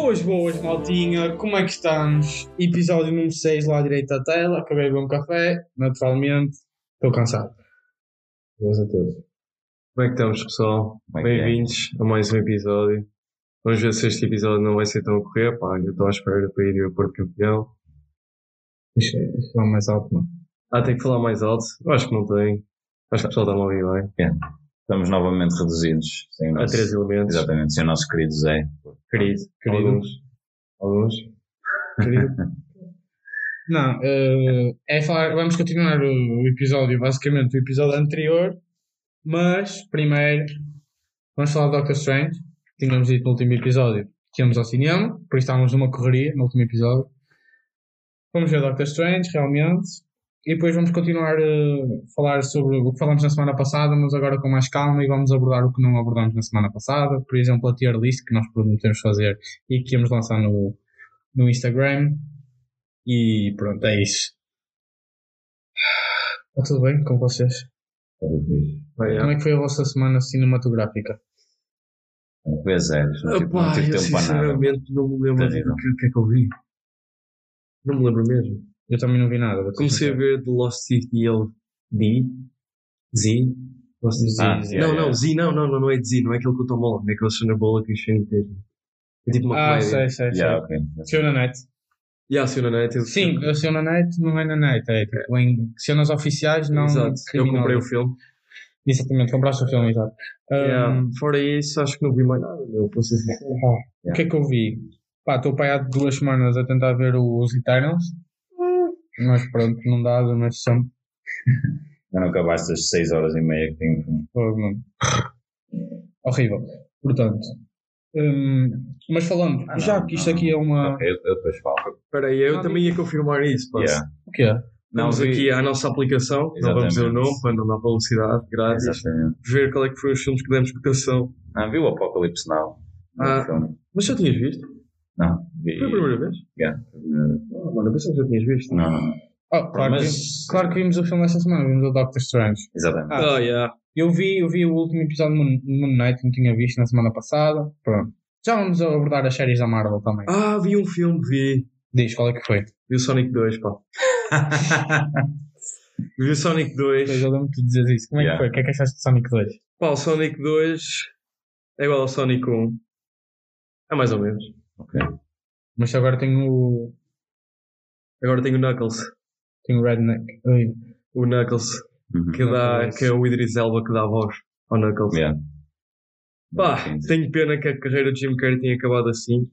Boas, maltinha, como é que estamos? Episódio número 6 lá à direita da tela, acabei de beber um café, naturalmente, estou cansado. Boas a todos. Como é que estamos, pessoal? Bem-vindos a mais um episódio. Vamos ver se este episódio não vai ser tão a correr, pá, eu estou à espera para ir ver o Porto Campeão. Deixa eu falar mais alto, não? Tem que falar mais alto? Eu acho que não tem. Acho que o pessoal está a ouvir bem. Estamos novamente reduzidos. Há 3 elementos. Exatamente, sem o nosso querido Zé. Querido. Alguns. Querido. Não, vamos continuar o episódio, basicamente o episódio anterior, mas primeiro vamos falar de Doctor Strange. Tínhamos dito no último episódio que íamos ao cinema, por isso estávamos numa correria no último episódio. Vamos ver Doctor Strange, realmente, e depois vamos continuar a falar sobre o que falamos na semana passada, mas agora com mais calma, e vamos abordar o que não abordamos na semana passada, por exemplo, a tier list que nós prometemos fazer e que íamos lançar no Instagram. E pronto, é isso. Está tudo bem com vocês? Como é que foi a vossa semana cinematográfica? Pois é, não tive tempo para nada. Sinceramente, não me lembro do que é que eu vi. Não me lembro mesmo. Eu também não vi nada. Comecei a ver The Lost City of Z. Lost City Z. Não é de Z, não é aquele que eu estou mal, é aquele Sandra Bullock e Shane Tatum. É tipo uma comédia. Sei. Okay. Saiu na net. Saiu na net. Sim, saiu na net, não é na net, é tipo em cenas oficiais, não. Exato, eu comprei o filme. Exatamente, compraste o filme, exato. Fora isso, acho que não vi mais nada, meu. O que é que eu vi? Estou há 2 semanas a tentar ver os Eternals, mas pronto, não dá, mas sempre. Não acabaste as 6 horas e meia que tenho. Horrível. Portanto, mas falando, já que isto aqui é uma. Ok, eu depois falo. Espera aí, eu também ia confirmar isso. O que é? Estamos aqui à nossa aplicação, não vamos dizer o nome, para não dar publicidade grátis. Exatamente. Ver qual é que foram os filmes que demos cotação. Viu o Apocalipse Now? Mas já tinhas visto? Não. Foi a primeira vez? Mano, eu pensava que já tinhas visto. Não. Claro que vimos o filme esta semana, vimos o Doctor Strange. Exatamente. Eu vi o último episódio do Moon Knight, que não tinha visto na semana passada. Pronto. Já vamos abordar as séries da Marvel também. Vi um filme, vi. Diz, qual é que foi? Vi o Sonic 2, pá. Vi o Sonic 2. Pois eu lembro-te de dizer isso. Como é que foi? O que é que achaste de Sonic 2? Pá, o Sonic 2 é igual ao Sonic 1. É mais ou menos. Ok. Mas agora tenho o Knuckles. Tenho o Redneck. O Knuckles. Que é o Idris Elba que dá a voz ao Knuckles. Tenho pena que a carreira de Jim Carrey tenha acabado assim.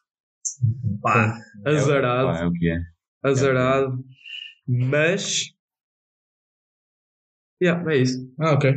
Azarado. É o que é. Azarado. Mas. É isso. Ok.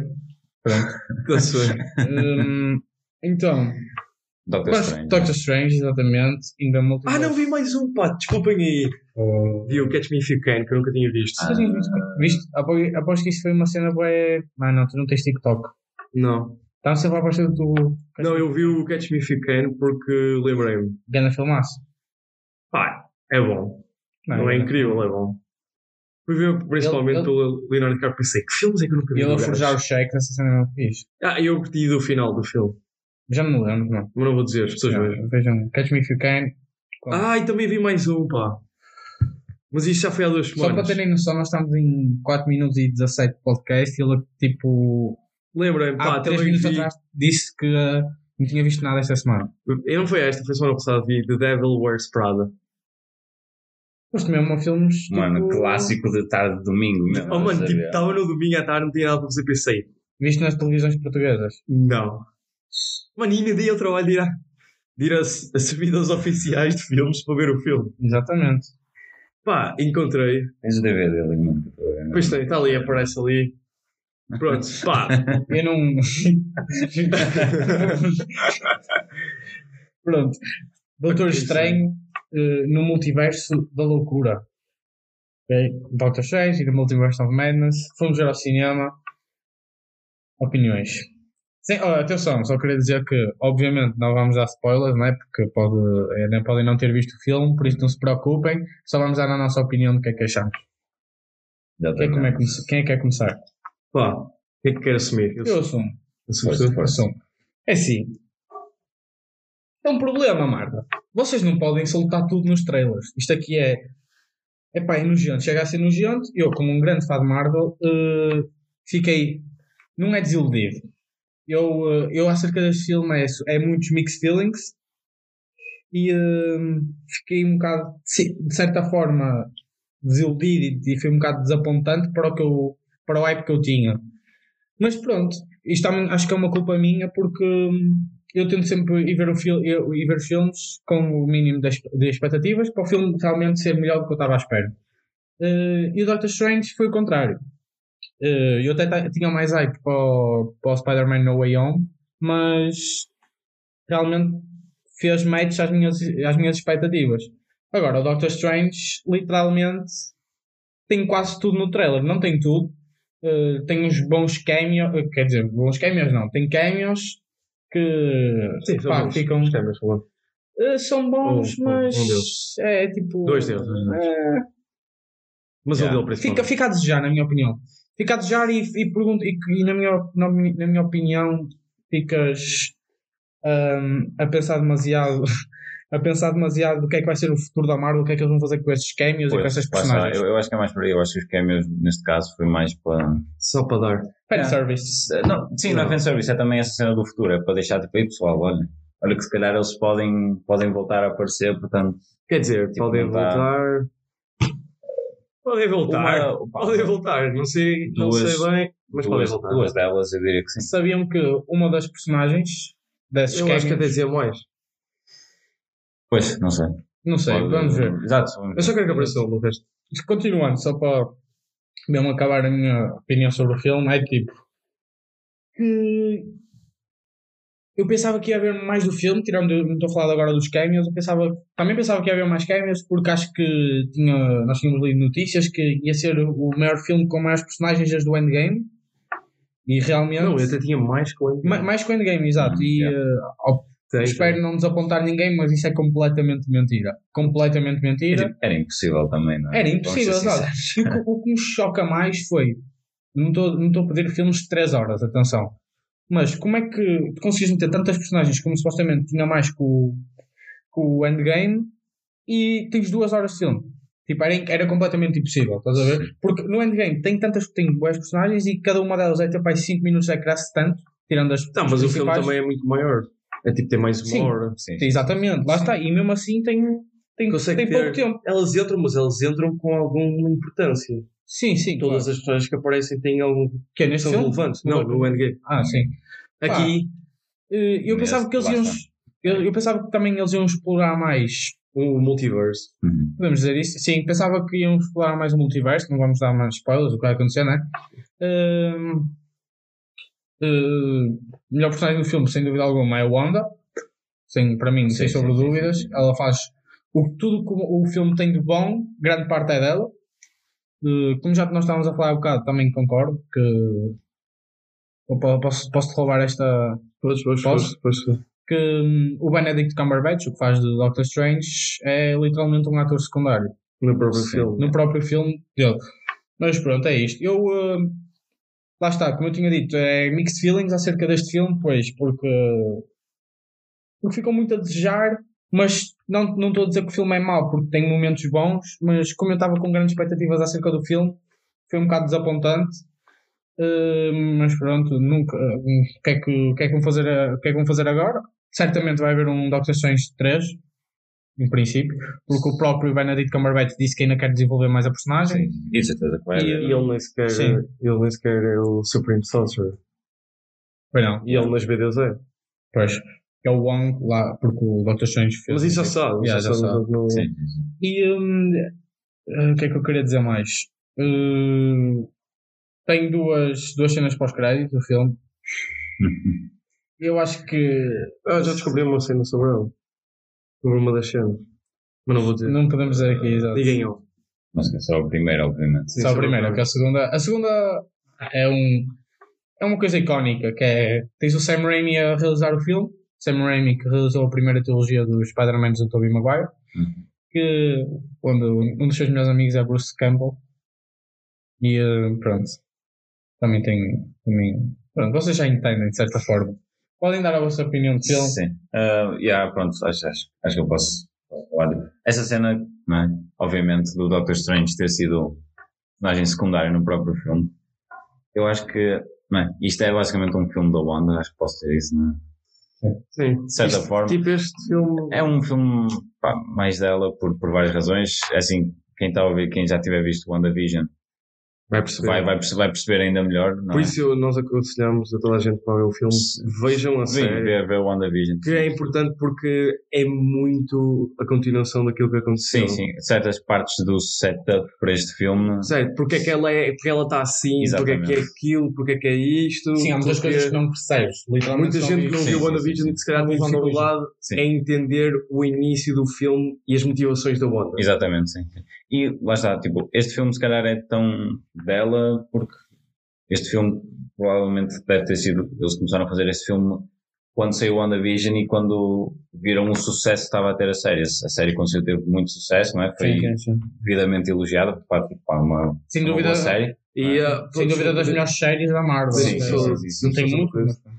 Pronto. Então. Doctor Strange, exatamente. Ainda não vi mais um, pá. Desculpem aí. Vi o Catch Me If You Can, que eu nunca tinha visto. Viste? Após que isso foi uma cena bué. Não, tu não tens TikTok. Não. Estava sempre a aparecer do tu. Não, eu vi o Catch Me If You Can porque lembrei-me. Ganda filmaço. É bom. Não é incrível, é bom. Fui ver principalmente pelo Leonardo DiCaprio, pensei, que filmes é que eu nunca vi? Ele a forjar o cheque nessa cena não fiz. Eu curti do final do filme. Já me lembro, não. Mas não vou dizer, as pessoas vejam. Catch Me If You Can. E também vi mais um, pá. Mas isto já foi há 2 semanas. Só para terem noção, nós estamos em 4 minutos e 17 de podcast e ele, tipo... Lembrem-me, há 3 minutos atrás disse que não tinha visto nada esta semana. Eu não foi esta, foi semana passada, vi The Devil Wears Prada. Mas também é um filme... Mano, clássico de tarde de domingo mesmo. Mano, tipo, estava no domingo à tarde, não tinha nada para fazer, pensei. Viste nas televisões portuguesas? Não. Mano, e ainda dei ao trabalho de ir a subidas oficiais de filmes para ver o filme. Exatamente. Encontrei. Tens o DVD ali, mano. Pois tem, está ali, aparece ali. Pronto, Eu não... Pronto. Doutor Estranho no Multiverso da Loucura. Ok? Doctor Strange e no Multiverse of Madness. Fomos ver ao cinema. Opiniões. Sim, atenção, só queria dizer que obviamente não vamos dar spoilers, não é? Porque podem não ter visto o filme, por isso não se preocupem, só vamos dar a nossa opinião do que é que achamos. Quem é que quer começar? Quem é que quer assumir? Eu assumo. É assim, é um problema, Marta. vocês não podem soltar tudo nos trailers. Isto aqui é nojento. Chega a ser nojento. Eu, como um grande fã de Marvel, fiquei... Não é desiludido. Eu acerca deste filme é muitos mixed feelings. E fiquei um bocado, de certa forma, desiludido e foi um bocado desapontante para o hype que eu tinha. Mas pronto, isto também acho que é uma culpa minha, porque eu tento sempre ir ver os filmes com o mínimo de expectativas para o filme realmente ser melhor do que eu estava à espera. E o Doctor Strange foi o contrário. Eu até tinha mais hype para o Spider-Man No Way Home, mas realmente fez match às minhas expectativas. Agora, o Doctor Strange literalmente tem quase tudo no trailer. Não tem tudo. Tem uns bons cameos. Quer dizer, bons cameos não. Tem cameos que sim, pá, ficam. Os cameos são bons, mas é tipo. Dois deles. Mas o dele principalmente. Fica a desejar, na minha opinião. Fica a desejar e na minha opinião ficas a pensar demasiado do que é que vai ser o futuro da Marvel, o que é que eles vão fazer com estes cameos e com essas personagens. Eu acho que é mais por aí. Eu acho que os cameos, neste caso, foi mais para... Só para dar fanservice. Não é fanservice, é também essa cena do futuro. É para deixar tipo aí, pessoal, olha que se calhar eles podem voltar a aparecer, portanto... Quer dizer, tipo, podem voltar... Podem voltar, não sei bem, mas podem voltar. Duas delas, eu diria que sim. Sabiam que uma das personagens desses eu acho que até dizia mais. Pois, não sei. Não sei, vamos ver. Exato. Eu só quero que apareça no resto. Continuando, só para mesmo acabar a minha opinião sobre o filme, é tipo... Eu pensava que ia haver mais do filme, não estou a falar agora dos cameos, também pensava que ia haver mais cameos, porque acho que nós tínhamos lido notícias que ia ser o maior filme com maiores personagens desde o Endgame, e realmente... Não, eu até tinha mais que o Endgame. Mais que o Endgame, exato, espero não desapontar ninguém, mas isso é completamente mentira. Completamente mentira. Era impossível também, não é? Era impossível, exato. O que me choca mais foi, não estou a pedir filmes de 3 horas, atenção. Mas como é que tu conseguis meter tantas personagens como supostamente tinha mais que o Endgame e tens 2 horas de filme? Tipo, era completamente impossível, estás a ver? Porque no Endgame tem boas personagens e cada uma delas vai ter para 5 minutos de cresce tanto, tirando as mas o filme também é muito maior. É tipo, tem mais uma hora. Sim, exatamente, lá está. E mesmo assim tem pouco tempo. Elas entram com alguma importância. Sim. Todas as personagens que aparecem têm algum... Que é neste filme? Relevantes. Não, no Endgame. Sim. Aqui... eu pensava que eles iam... Eu pensava que também eles iam explorar mais... O multiverso. Podemos dizer isso? Sim, pensava que iam explorar mais o multiverso. Não vamos dar mais spoilers do que vai acontecer, não é? Melhor personagem do filme, sem dúvida alguma, é a Wanda. Para mim, sem sobre dúvidas. Ela faz tudo que o filme tem de bom, grande parte é dela. Como já nós estávamos a falar um bocado, também concordo que posso-te roubar esta... Posso. Que o Benedict Cumberbatch, o que faz de Doctor Strange, é literalmente um ator secundário no próprio filme dele. Mas pronto, é isto. Lá está, como eu tinha dito, é mixed feelings acerca deste filme, pois, porque ficou muito a desejar, mas não estou a dizer que o filme é mau, porque tem momentos bons, mas como eu estava com grandes expectativas acerca do filme, foi um bocado desapontante. Mas pronto, nunca. O que é que vão fazer agora? Certamente vai haver um Doctor Strange 3, em princípio, porque o próprio Benedict Cumberbatch disse que ainda quer desenvolver mais a personagem. Sim, isso é certeza que vai haver. E ele nem sequer é o Supreme Sorcerer. Pois não. E ele nas BDs é. Pois. É o Wong lá, porque o Doctor Strange fez. Mas isso já sabe. Já sabe. No... Sim. E o que é que eu queria dizer mais? Tem duas cenas pós-crédito do filme. Eu acho que... já descobri uma cena sobre ela. Sobre uma das cenas. Mas não vou dizer. Não podemos dizer aqui, exato. Digam eu. Mas que é só a primeira, obviamente. Só a primeira, porque a segunda é uma coisa icónica, que é... Tens o Sam Raimi a realizar o filme. Sam Raimi, que realizou a primeira trilogia dos Spider-Man do Tobey Maguire. Que um dos seus melhores amigos é Bruce Campbell. E pronto. Também tem... Pronto, vocês já entendem, de certa forma. podem dar a vossa opinião de filme. Sim. Pronto, acho que eu posso. Olha, essa cena, não é? Obviamente, do Doctor Strange ter sido personagem secundário no próprio filme. Eu acho que, não é? Isto é basicamente um filme da Wanda, acho que posso ter isso, não é? Sim. De certa forma. Tipo, este filme. É um filme mais dela por várias razões. Assim, quem está a ouvir, quem já tiver visto WandaVision, Vai perceber. Vai perceber ainda melhor. Não Por é? isso nós aconselhamos a toda a gente para ver o filme. Vejam a série. Ver WandaVision. Que é importante porque é muito a continuação daquilo que aconteceu. Sim. Certas partes do setup para este filme. Certo, porque é que ela está assim, Exatamente. porque é que é aquilo, porque é que é isto. Sim, há muitas coisas que não percebes. Literalmente Muita gente que não viu WandaVision se calhar tem dificuldade em entender o início do filme e as motivações da Wanda. Exatamente, sim. E lá está, tipo, este filme se calhar é tão dela porque este filme provavelmente deve ter sido, eles começaram a fazer este filme quando saiu WandaVision e quando viram o sucesso que estava a ter a série. A série conseguiu ter muito sucesso, não é? Foi devidamente elogiada por parte de uma boa série. E sem dúvida das melhores séries da Marvel. Sim. Não tem muito.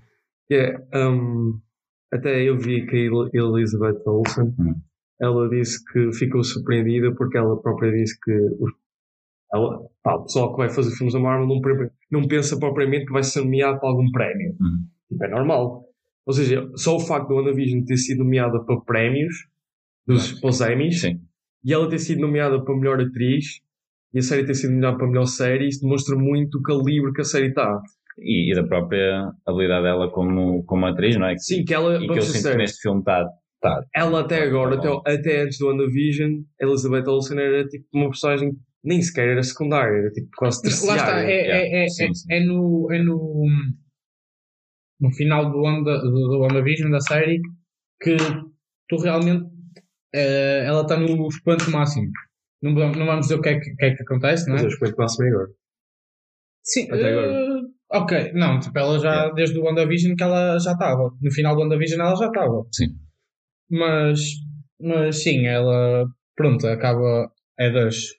Até eu vi que a Elizabeth Olsen ela disse que ficou surpreendida porque ela própria disse que o pessoal que vai fazer filmes da Marvel não pensa propriamente que vai ser nomeado para algum prémio. Tipo, é normal. Ou seja, só o facto de WandaVision ter sido nomeada para prémios para os Emmys e ela ter sido nomeada para melhor atriz e a série ter sido nomeada para melhor série, isso demonstra muito o calibre que a série está. E da própria habilidade dela como atriz, não é? Sim, que ela... E que eu sinto que neste filme está... Ela até agora, até antes do WandaVision, Elizabeth Olsen era tipo uma personagem nem sequer era secundária, era tipo quase terciária. Lá está, é no final do WandaVision da série que tu realmente ela está no expoente máximo. Não vamos dizer o que é que acontece, não é? Mas o expoente máximo é agora. Sim, até agora. Ok, não, tipo, ela já desde o WandaVision que ela já estava. No final do WandaVision ela já estava. Sim. Mas sim, ela pronto, acaba é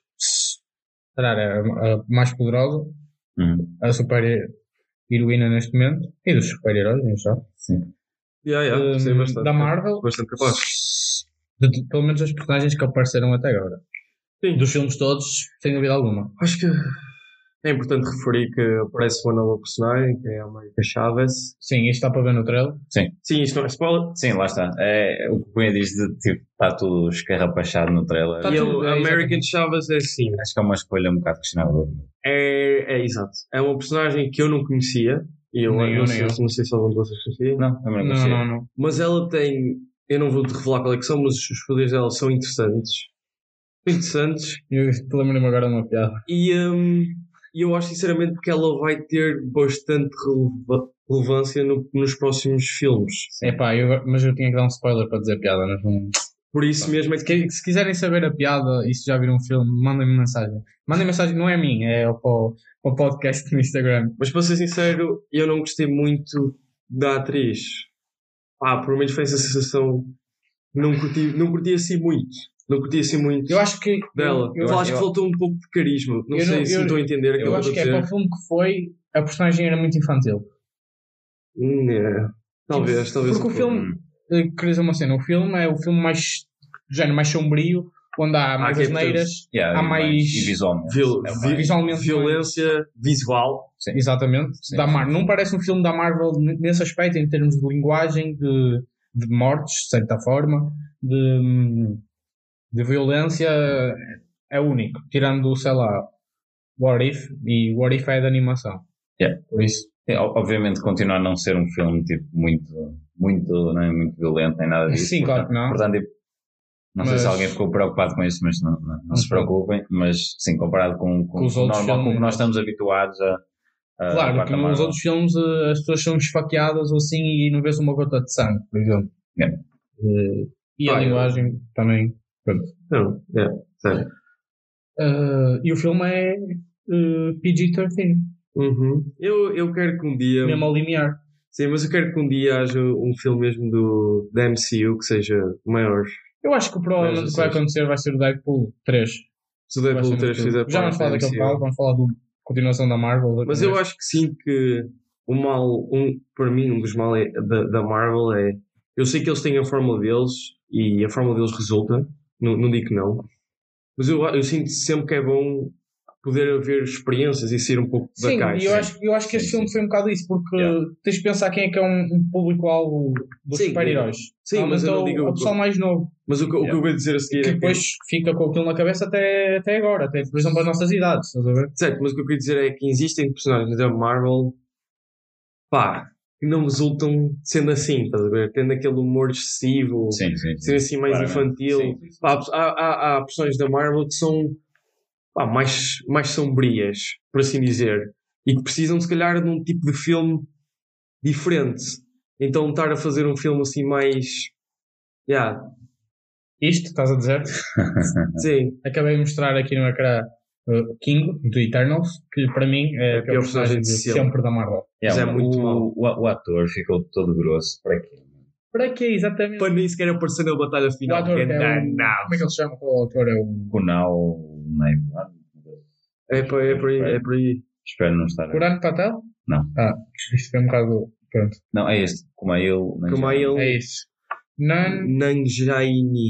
a mais poderosa, a super heroína neste momento e dos super-heróis, não sabe? Sim. Bastante, da Marvel, bastante capaz. Pelo menos as personagens que apareceram até agora. Sim. Dos filmes todos, sem dúvida alguma. Acho que é importante referir que aparece uma nova personagem, que é a América Chavez. Sim, isto está para ver no trailer. Sim, isto não é spoiler. Sim, lá está. É, o que o Cunha diz de tipo, está tudo escarrapachado no trailer. E a American Chavez é assim. Acho que é uma escolha um bocado questionável. É exato. É uma personagem que eu não conhecia. E eu não sei se algum de vocês conhecia. Não, também não conhecia. Não. Mas ela tem... Eu não vou te revelar qual é que são, mas os poderes dela são interessantes. Eu lembro-me agora de uma piada. E eu acho sinceramente que ela vai ter bastante relevância nos próximos filmes. Mas eu tinha que dar um spoiler para dizer a piada. Por isso mesmo é que... Se quiserem saber a piada e se já viram um filme, mandem-me mensagem. Mandem mensagem, não é a minha, é para o podcast no Instagram. Mas para ser sincero, eu não gostei muito da atriz. Por menos foi essa sensação. Não curti assim muito. Não curti assim muito. Eu acho que dela. Eu acho que faltou um pouco de carisma. Não sei se estou a entender aquilo que eu acho que para o filme que foi, a personagem era muito infantil. Talvez. Porque o filme, queria dizer uma cena, o filme é o filme mais sombrio, onde há mais asneiras, há mais visualmente violência visual. Sim. Exatamente. Sim. Não parece um filme da Marvel nesse aspecto, em termos de linguagem, de mortes, de certa forma, de violência, é único, tirando, sei lá, What If, e What If é de animação. Por isso. Obviamente continua a não ser um filme tipo, muito, não é muito violento, nem nada disso. Sim, claro que não. Portanto, não sei se alguém ficou preocupado com isso, mas não se preocupem. Mas sim, comparado com os outros normal, filmes, com o que nós estamos habituados a claro, que nos outros filmes as pessoas são esfaqueadas ou assim e não vês uma gota de sangue, por exemplo. E a linguagem também. Não, sério. E o filme é PG-13. Eu quero que um dia... Mesmo ao limiar. Sim, mas eu quero que um dia haja um filme mesmo da MCU que seja maior. Eu acho que provavelmente o que vai acontecer vai ser o Deadpool 3. Se o Deadpool 3 fizer parte já vamos falar daquele caso, vamos falar da continuação da Marvel. Mas eu acho que sim, que para mim, um dos mal da Marvel é. Eu sei que eles têm a fórmula deles e a fórmula deles resulta, não digo que não, mas eu sinto sempre que é bom poder haver experiências e sair um pouco da Sim, caixa. e eu acho que este filme foi um bocado isso, porque tens de pensar quem é um público-alvo dos super-heróis. Sim, mas eu não digo o pessoal mais novo. Mas o que eu vou dizer a seguir que é depois fica com aquilo na cabeça até agora, até por exemplo as nossas idades, estás a ver? Certo, mas o que eu queria dizer é que existem personagens da Marvel, pá, que não resultam sendo assim, estás a ver? Tendo aquele humor excessivo, sendo assim mais infantil. Sim. Pá, há personagens da Marvel que são mais sombrias, por assim dizer, e que precisam se calhar de um tipo de filme diferente. Então estar a fazer um filme assim mais... Isto, estás a dizer? Sim. Acabei de mostrar aqui no ecrã King, do Eternals, que para mim é a pior personagem de sempre da Marvel. Mas é muito mau. O ator ficou todo grosso. Para quê? Para quê, exatamente? Para nem sequer aparecer na batalha final. O ator como é que ele se chama? O autor é o... Kunal Naimon. É por aí. Espero não estar... Kuran Patel? Não. Isto foi um bocado... Pronto. Não, é este. Kumail. É isso. Nanjiani.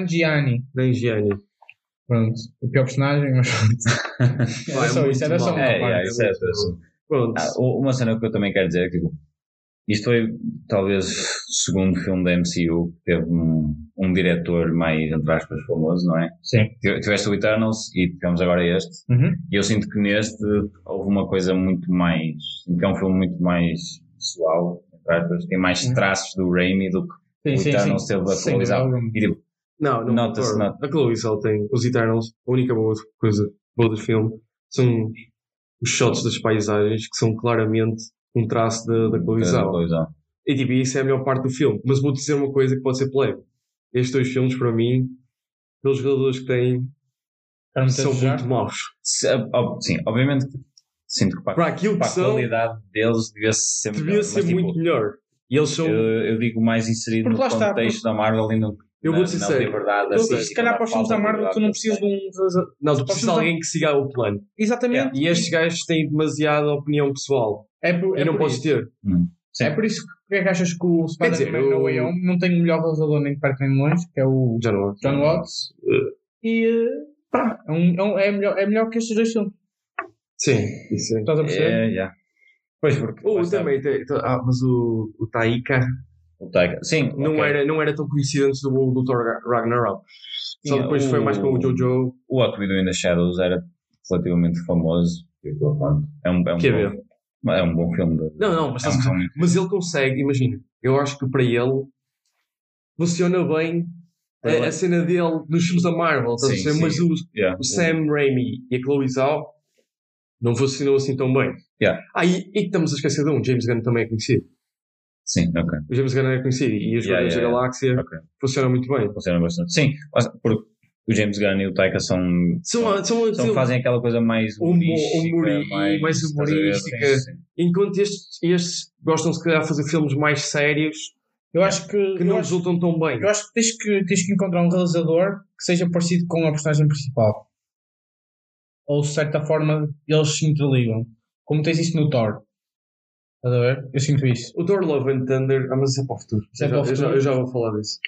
Pronto. O pior personagem, mas... Era só isso. Era só uma parte. Isso é pronto. Uma cena que eu também quero dizer é que, tipo, isto foi talvez o segundo filme da MCU que teve um diretor mais, entre aspas, famoso, não é? Sim. Tiveste o Eternals e tivemos agora este. E eu sinto que neste houve uma coisa muito mais... Sinto que é um filme muito mais pessoal, entre aspas. Tem mais traços do Raimi do que o Eternals teve a Chloe Zhao. E tipo, não nota-se. A Chloe Zhao tem os Eternals. A única coisa boa do filme são os shots das paisagens que são claramente um traço da Chloe Zhao. E tipo, isso é a melhor parte do filme. Mas vou dizer uma coisa que pode ser polémica. Estes dois filmes, para mim, pelos jogadores que têm, são muito maus. Sim, obviamente sinto que para aquilo que a qualidade deles devia ser muito melhor. E eles são... eu digo mais inserido no contexto da Marvel e eu vou dizer sério. Liberdade. Se calhar para os filmes da Marvel tu não precisas de um... Não, tu precisas de alguém que siga o plano. Exatamente. E estes gajos têm demasiada opinião pessoal. E não podes ter. É por isso que achas que o Spider-Man No Way Home não tem o melhor realizador nem de perto nem de longe, que é o John Watts. E é melhor que estes dois filmes. Sim, isso é. Estás a perceber? Pois, porque também mas o Taika... Sim, não era tão conhecido antes do Thor Ragnarok. Só depois foi mais com o Jojo. O What We Do in the Shadows era relativamente famoso. É um bom filme. Mas ele consegue, imagina. Eu acho que para ele funciona bem a cena dele nos filmes da Marvel. Mas o Sam Raimi e a Chloe Zhao não funcionou assim tão bem. E estamos a esquecer de James Gunn também é conhecido. Sim, ok. O James Gunn é conhecido e os Guardiões da Galáxia funcionam muito bem. Funcionam bastante. Sim, porque o James Gunn e o Taika fazem aquela coisa mais mais humorística. Enquanto estes gostam se calhar de fazer filmes mais sérios. Eu acho que não resultam tão bem. Eu acho que tens que encontrar um realizador que seja parecido com a personagem principal. Ou de certa forma eles se interligam. Como tens isso no Thor. Estás a ver? Eu sinto isso. O Thor Love and Thunder, mas isso é para o futuro. Eu já vou falar disso.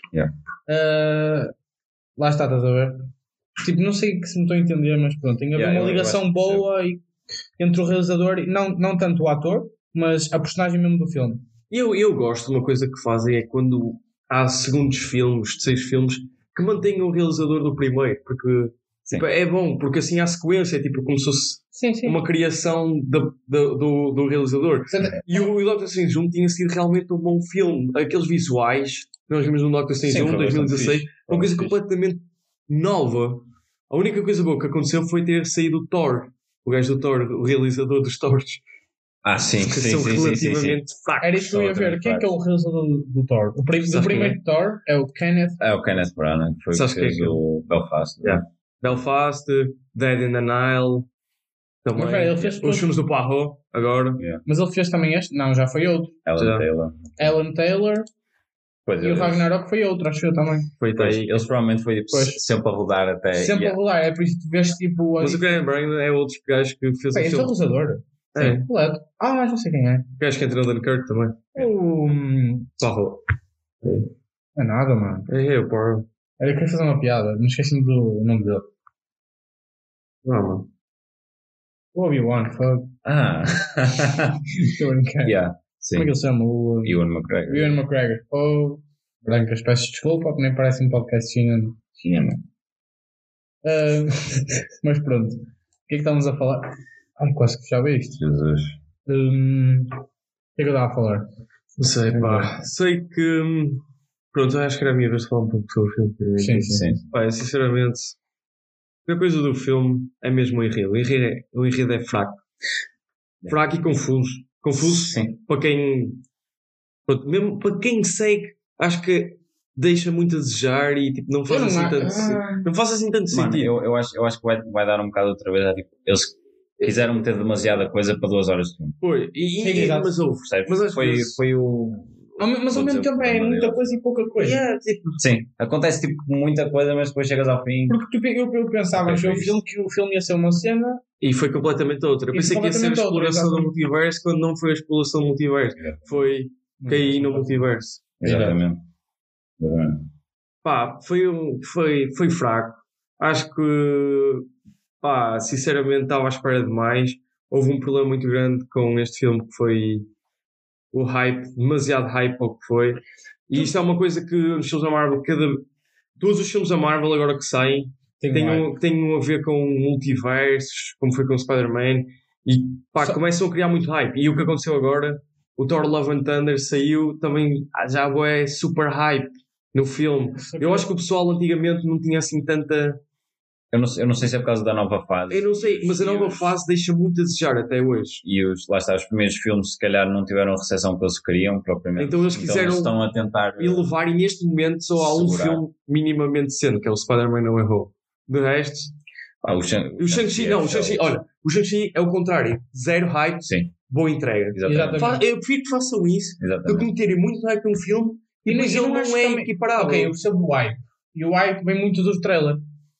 Lá está, estás a ver? Tipo, não sei se me estou a entender, mas pronto, tem a haver uma ligação boa entre o realizador e não tanto o ator, mas a personagem mesmo do filme. Eu gosto de uma coisa que fazem é quando há segundos filmes, terceiros filmes, que mantenham o realizador do primeiro, porque tipo, é bom, porque assim há sequência, é tipo como se fosse uma criação do realizador. E o Doctor Strange 1 tinha sido realmente um bom filme. Aqueles visuais que nós vimos no Doctor Strange 1 2016, uma coisa completamente nova. A única coisa boa que aconteceu foi ter saído o Thor, o gajo do Thor, o realizador dos Thors. Sim. São relativamente fracos. Era isso que eu ia ver. Quem é que é o realizador do Thor? O primeiro Thor é o Kenneth. É o Kenneth Branagh, que foi o que fez o Belfast. Belfast, Dead in the Nile. Também. Mas, ele fez os filmes do Poirot, agora. Mas ele fez também este? Não, já foi outro. Alan Taylor. Pois e o Ragnarok foi outro, acho eu também. Eles provavelmente foi sempre a rodar até. Sempre a rodar, é por isso que tu vês tipo. Mas o Kenneth Branagh é outros gajos que fez este é o realizador. É. O Leto. Mas não sei quem é. O gajo que entra no Dunkirk também. Só Não é nada, mano. é o Poirot. Eu queria fazer uma piada, me esqueci do nome dele. Mano. O Obi-Wan, fuck. Estou a brincar. Yeah, Como sim. é que ele se chama? O Ewan McGregor. Ewan McGregor. Brancas, peço desculpa, que nem parece um podcast cinema. Mas pronto. O que é que estamos a falar? Quase que já vi isto. Jesus. O que é que eu estava a falar? Não sei, pá. Sei que. Pronto, acho que era a minha vez de falar um pouco sobre o filme. Sim. Pá, eu, sinceramente, a coisa do filme é mesmo o enredo. O enredo é fraco. Fraco e confuso. Confuso Sim. para quem. Pronto, mesmo para quem segue, acho que deixa muito a desejar e tipo, não faz assim tanto. Não faz assim tanto Mano, sentido. eu acho que vai dar um bocado outra vez. Tipo, eles quiseram meter demasiada coisa para 2 horas de filme. Foi. Exato. Mas houve. Percebes? Mas às vezes- Foi o. Mas ao mesmo tempo é muita coisa e pouca coisa. Yeah, tipo, Sim, acontece tipo muita coisa, mas depois chegas ao fim. Porque eu pensava Ok, que o filme ia ser uma cena. e foi completamente outra. Eu E pensei que ia ser a completamente outra, exploração do exatamente. multiverso quando não foi a exploração do multiverso. Foi cair no multiverso. Exatamente. Pá, foi fraco. Acho que, pá, sinceramente estava à espera de mais. Houve um problema muito grande com este filme que foi o hype, demasiado hype ao que foi. E isto é uma coisa que nos filmes da Marvel, todos os filmes da Marvel agora que saem, têm a ver com multiversos, como foi com o Spider-Man, e pá, começam a criar muito hype. E o que aconteceu agora, o Thor Love and Thunder saiu também, já é super hype no filme. Eu acho que o pessoal antigamente não tinha assim tanta. Eu não sei se é por causa da nova fase. Eu não sei, mas a nova fase deixa muito a desejar até hoje. E lá está, os primeiros filmes se calhar não tiveram a recepção que eles queriam propriamente. Então eles quiseram estão a tentar elevar, e neste momento só há um segurar. filme minimamente decente, que é o Spider-Man No Way Home. De resto, o Shang-Chi não, o Shang-Chi, olha, o Shang-Chi é o contrário, zero hype, Sim, boa entrega. exatamente. Eu prefiro que façam isso do que Exatamente. meterem muito hype num filme e depois ele não é equiparável. Ok, eu percebo o hype. E o hype vem muito dos trailers.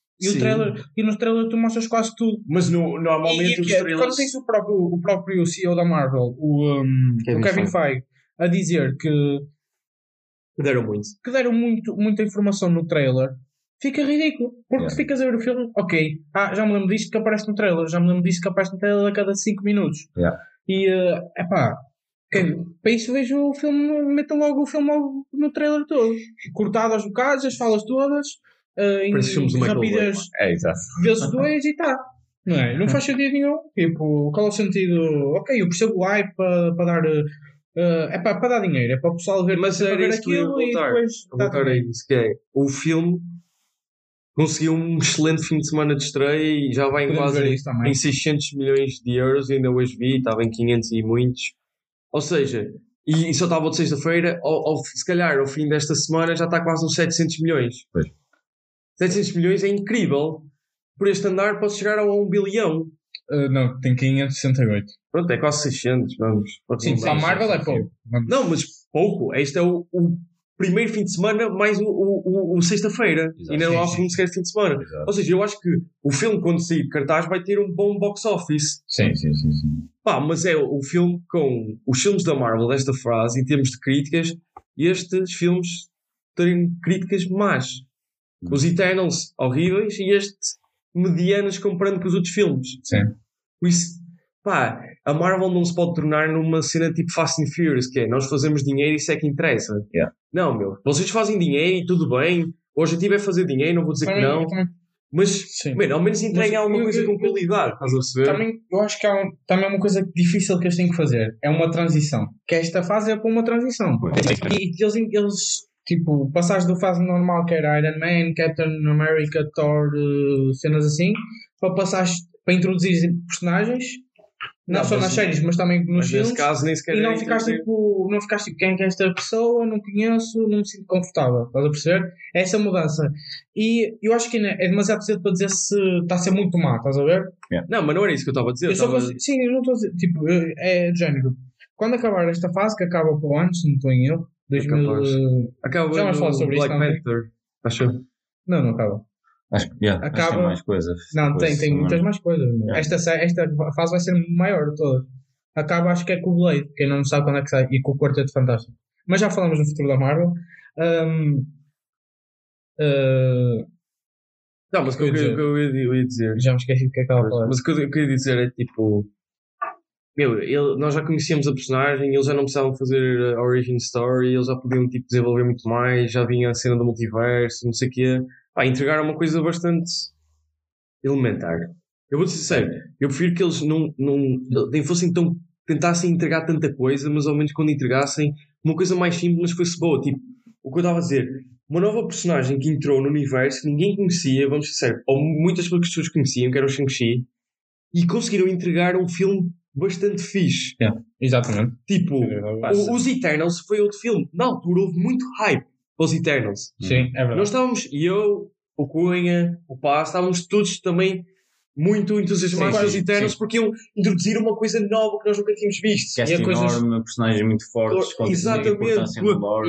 E nos trailers tu mostras quase tudo. Mas normalmente os trailers... Quando tens o próprio CEO da Marvel, o Kevin Feige, a dizer que deram muito. Que deram muita informação no trailer, fica ridículo. Porque ficas a ver o filme, ok, já me lembro disto que aparece no trailer, já me lembro disto que aparece no trailer a cada 5 minutos. E, para isso vejo o filme, metam logo o filme no trailer todo. Cortado aos bocados, as falas todas, em rapidez vezes 2 e tá. Não é? Não faz sentido nenhum. Tipo, qual é o sentido? Ok, eu percebo o hype para dar... para dar dinheiro, é para o pessoal ver, mas era ver isso aquilo que eu ia e depois... voltar a isso, que é, o filme conseguiu um excelente fim de semana de estreia e já vai quase em 600 milhões de euros, ainda hoje vi, estava em 500 e muitos. Ou seja, e só estava de sexta-feira, ou se calhar ao fim desta semana já está quase uns 700 milhões. Pois. 700 milhões é incrível. Por este andar pode chegar a 1 bilhão. Não, tem 568. Pronto, é quase 600, vamos. Sim, para a Marvel é pouco. Não, mas pouco. Este é o primeiro fim de semana mais o sexta-feira. E ainda não há segundo sequer fim de semana. Exato. Ou seja, eu acho que o filme, quando sair de cartaz, vai ter um bom box office. Sim. Pá, mas é o filme com os filmes da Marvel desta fase, em termos de críticas, estes filmes terem críticas más. Os Eternals horríveis e este medianas comparando com os outros filmes. Sim. Por isso, pá, a Marvel não se pode tornar numa cena tipo Fast and Furious, que é nós fazemos dinheiro e isso é que interessa. Não, meu, vocês fazem dinheiro e tudo bem, o objetivo é fazer dinheiro, não vou dizer que não, mas, mano, ao menos entreguem alguma coisa com qualidade, estás a perceber? Também, eu acho que também é uma coisa difícil que eles têm que fazer, é uma transição, que esta fase é para uma transição. E eles tipo, passares da fase normal que era Iron Man, Captain America, Thor, cenas assim, para introduzir personagens, não só nas séries, mas também nos filmes. Caso, nem sequer e não ficaste tipo, quem é esta pessoa, não conheço, não me sinto confortável, estás a perceber? Essa mudança. E eu acho que é demasiado cedo para dizer se está a ser muito má, estás a ver? Não, mas não era isso que eu estava a dizer. Sim, eu não estou a dizer, tipo, é de género. Quando acabar esta fase, que acaba para o ano, se não estou em erro, 2000... Acaba já vamos falar sobre Black isto, Panther, acho. Não acaba. Acho que tem mais coisas. Não, tem muitas mais coisas. Esta fase vai ser maior de todas. acaba acho que é com o Blade, quem não sabe quando é que sai, e com o Quarteto Fantástico. Mas já falamos no futuro da Marvel. Ahm, ah, Não, mas o que eu ia dizer. já me esqueci do que é que estava a falar. Mas o que eu queria dizer é tipo. Nós já conhecíamos a personagem, eles já não precisavam fazer a origin story, eles já podiam tipo, desenvolver muito mais, já vinha a cena do multiverso, não sei o quê. Pá, entregaram uma coisa bastante elementar. Eu vou-te ser sincero, eu prefiro que eles nem fossem tão. Tentassem entregar tanta coisa, mas ao menos quando entregassem uma coisa mais simples, mas fosse boa. Tipo, o que eu estava a dizer, uma nova personagem que entrou no universo que ninguém conhecia, vamos ser sérios, ou muitas pessoas conheciam, que era o Shang-Chi, e conseguiram entregar um filme bastante fixe. Exatamente. Tipo, os Eternals foi outro filme. Na altura houve muito hype para os Eternals. Sim, é verdade. Nós estávamos, eu, o Cunha, o Paz, estávamos todos também muito entusiasmados com os Eternals porque iam introduzir uma coisa nova que nós nunca tínhamos visto. Cast enorme, personagens muito fortes, exatamente.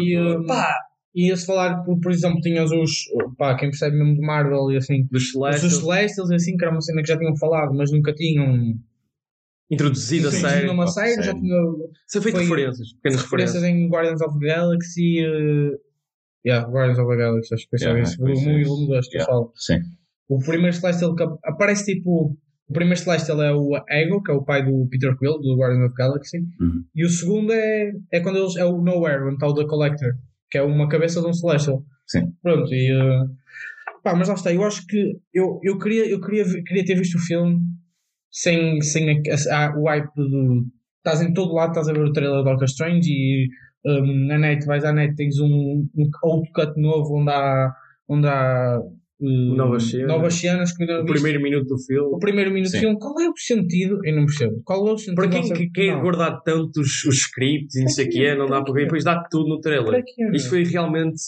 E se falar, por exemplo, tinhas quem percebe mesmo de Marvel e assim, dos Celestials e assim, que era uma cena que já tinham falado, mas nunca tinham introduzido a série. Numa série, já tinha feito referências, pequenas referências em Guardians of the Galaxy. Guardians of the Galaxy, acho que pensava isso. Volume 2 que eu falo. Sim. O primeiro Celestial que aparece tipo. O primeiro Celestial é o Ego, que é o pai do Peter Quill, do Guardians of the Galaxy. E o segundo é quando eles. É o Nowhere, o tal da Collector, que é uma cabeça de um Celestial. Sim. Pronto, e. Mas lá está, eu acho que. Eu queria ter visto o filme sem o hype do. Estás em todo lado, estás a ver o trailer do Doctor Strange e na net, vais à net, tens um outro cut novo onde há novas cenas que o primeiro minuto do filme. O primeiro minuto do filme, qual é o sentido? Eu não percebo. Qual é o sentido? Para quem quer guardar tanto os scripts e não sei o que não dá para ver, depois dá tudo no trailer. Isto foi realmente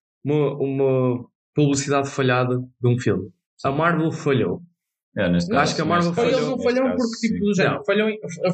uma publicidade falhada de um filme. A Marvel falhou. Acho que a Marvel falhou. Eles não falham porque tipo do género. Falhou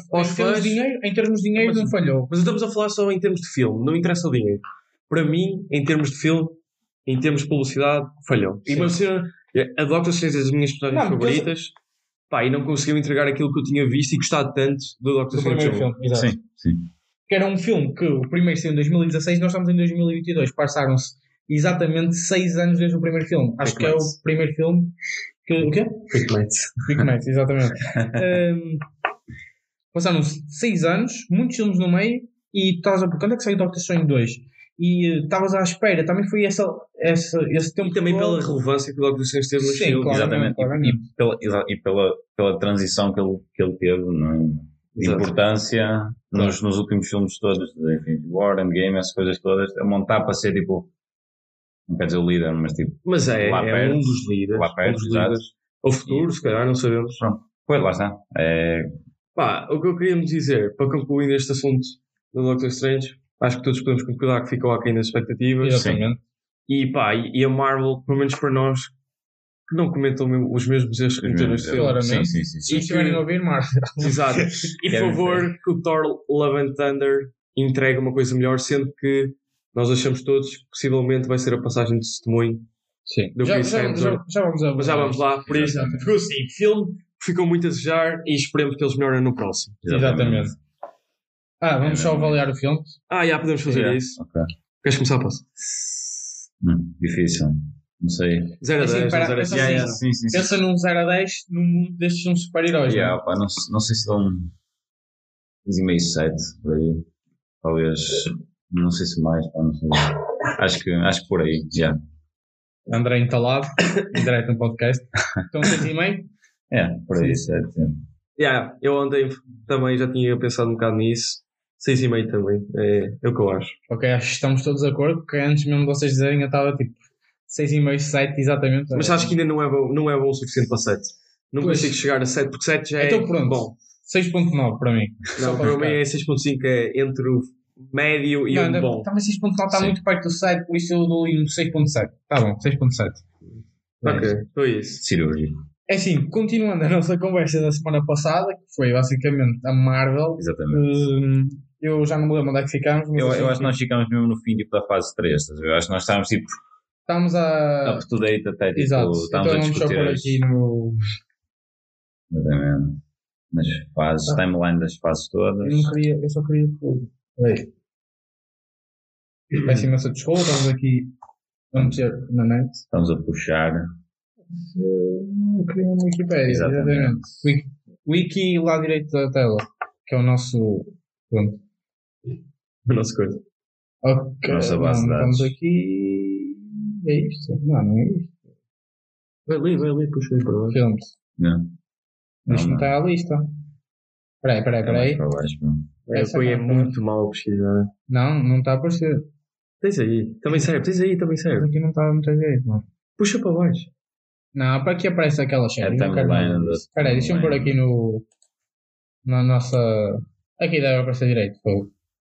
em termos de dinheiro não falhou. Mas estamos a falar só em termos de filme, não interessa o dinheiro. Para mim, em termos de filme, em termos de publicidade, falhou. E a Doctor Strange é das minhas personagens favoritas. E não conseguiu entregar aquilo que eu tinha visto e gostado tanto do Doctor Strange. Sim. Que era um filme que o primeiro saiu em 2016, nós estamos em 2022. Passaram-se exatamente 6 anos desde o primeiro filme. Acho que é o primeiro filme que... O quê? Quick Mates, exatamente. Passaram-se 6 anos, muitos filmes no meio, e estavas a... Quando é que saiu o Doctor Strange 2? E estavas à espera, também foi esse tempo. E também pela relevância que o Doctor Strange teve no filme. Exatamente. E pela transição que ele teve, não é? De importância nos últimos filmes todos, de Infinity War, Endgame, essas coisas todas, a montar para ser tipo, não quer dizer o líder, mas tipo. Mas é um dos líderes. Lá perto, ou futuro, se calhar, não sabemos. Pronto. Pois lá está. O que eu queria dizer, para concluir este assunto do Doctor Strange, acho que todos podemos concordar que ficou aquém das expectativas. Exatamente. E a Marvel, pelo menos para nós, que não comentam os mesmos erros que cometeram neste filme. Sim. E se estiverem a ouvir, Marvel. Exato. E por favor, que o Thor Love and Thunder entregue uma coisa melhor, sendo que nós achamos todos que possivelmente vai ser a passagem de testemunho. Sim. Do Chris Hemsworth. Já vamos lá. Por isso, ficou assim. Filme ficou muito a desejar e esperemos que eles melhorem no próximo. Exatamente. Vamos só avaliar o filme. Já podemos fazer isso. Okay. Queres começar, Passo? Difícil. Não sei. 0 a 10. Pensa num 0 a 10 no mundo destes são super-heróis. Não sei se dão 6,5, 7 por aí. Talvez. Não sei se mais. Não sei. Acho que por aí. Já. André entalado. Direto no podcast. Então 6,5? Por aí, 7. Eu ontem também já tinha pensado um bocado nisso. 6,5 também. É o que eu acho. Ok, acho que estamos todos de acordo, porque antes mesmo de vocês dizerem eu estava tipo 6,5, 7, exatamente. Mas acho que ainda não é bom o suficiente para 7. Não consigo chegar a 7, porque 7 já é bom. 6,9 para mim. Não, para mim é 6,5, é entre o médio e o bom. Também 6,9 está muito perto do 7, por isso eu dou um 6,7. Está bom, 6,7. Ok, foi isso. Cirúrgico. É assim, continuando a nossa conversa da semana passada, que foi basicamente a Marvel. Exatamente. Eu já não me lembro onde é que ficámos. Eu acho que nós ficámos mesmo no fim da fase 3. Eu acho que nós estávamos tipo. Estamos a. Up to date até tipo. Exato. Estamos então a vamos só por aqui no. Exatamente. nas fases, timeline das fases todas. Eu só queria tudo. Peço imensa desculpa, estamos aqui a meter na net. Estamos a puxar. Eu queria uma Wikipedia, Exatamente. Wiki lá direito da tela, que é o nosso. Pronto. A nossa coisa. Ok, Nossa base de dados. estamos aqui. É isto? Não é isto. Vai ali, puxa aí para baixo. Filmes. Não. Isto não está à lista. Espera É mais aí. para baixo, bro. Essa Foi é muito mal a pesquisar. Não está a aparecer. Tens aí, também serve. Mas aqui não está a meter jeito, mano. Puxa para baixo. Não, para aqui aparece aquela série. É Não quero timeline nada da- disso. Espera aí, deixa-me pôr aqui na nossa. Aqui deve aparecer direito. Pô.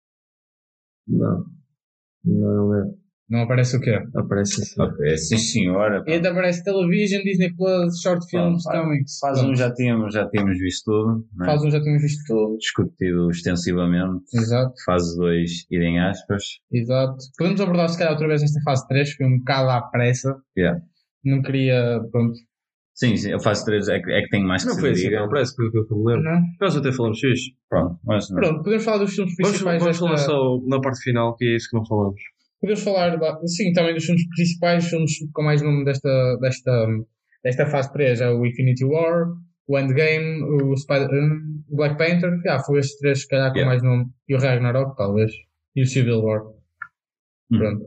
Não é. Não aparece o quê? Aparece assim. Ok, sim senhora. E ainda aparece Television, Disney Plus, Short Films, Pá, Comics. Fase 1 já tínhamos visto tudo, não é? Fase 1 já tínhamos visto tudo. Discutido extensivamente. Exato, Fase 2, idem aspas. exato. Podemos abordar se calhar outra vez esta fase 3, foi um bocado à pressa. Yeah. Não queria, pronto. Sim, a fase 3 é que tem mais que Não se foi assim, diga. não. Parece que eu me lembro. Não? Nós até falamos fixe. Pronto, mas não. Pronto, podemos falar dos filmes Vamos principais falar desta... só na parte final, que é isso que não falamos. Podemos falar, sim, também dos filmes principais, os filmes com mais nome desta fase 3, é o Infinity War, o Endgame, o Black Panther, foi estes três, se calhar, com Yeah. mais nome, e o Ragnarok, talvez, e o Civil War. Pronto.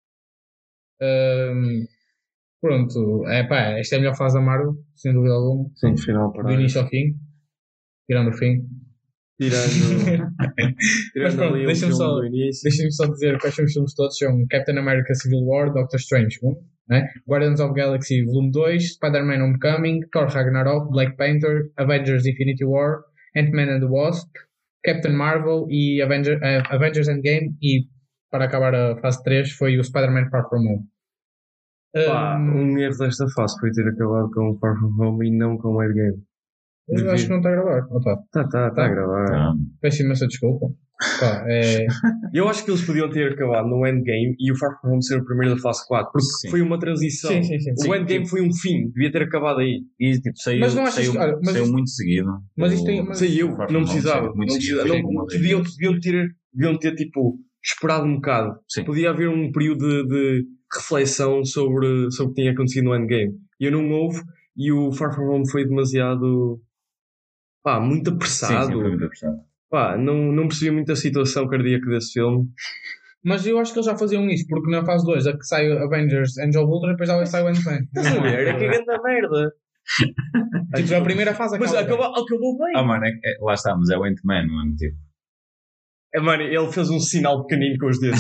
Pronto, esta é a melhor fase da Marvel, sem dúvida alguma, Sim, final do para início ao fim, tirando o fim. Tirando Mas pronto, ali o deixa-me filme só- do início. Deixem-me só dizer quais são os filmes todos: são Captain America Civil War, Doctor Strange 1, né? Guardians of the Galaxy Volume 2, Spider-Man Homecoming, Thor Ragnarok, Black Panther, Avengers Infinity War, Ant-Man and the Wasp, Captain Marvel e Avengers Endgame, e para acabar a fase 3 foi o Spider-Man Far From Home. Pá, um erro desta fase foi ter acabado com Far From Home e não com o Endgame. Eu acho que não está a gravar. Opa, Tá a gravar. Tá. peço imensa desculpa. Pá, Eu acho que eles podiam ter acabado no Endgame e o Far From Home ser o primeiro da fase 4, porque Sim. foi uma transição. Sim. O Endgame foi um fim, devia ter acabado aí. E tipo, saiu, Mas não achas saiu, que- olha, mas saiu isto- muito seguido. mas isto tem- O- mas- Saiu, Far From não Home precisava. saiu muito Não seguido, precisava. foi uma Deviam ter tipo esperado um bocado. Sim. Podia haver um período de reflexão sobre o que tinha acontecido no Endgame. E não houve, e o Far From Home foi demasiado muito apressado. Sim, foi muito apressado. Não percebi muito a situação cardíaca desse filme. Mas eu acho que eles já faziam isso, porque na fase 2 é que sai o Avengers Angel of Ultron e depois já sai o Ant-Man. Estás a ver? É que é grande merda. Tipo, a primeira fase Mas acaba. acabou bem. Ah, mano, lá está, mas é o Ant-Man, mano. Tipo, Mano, ele fez um sinal pequenino com os dedos.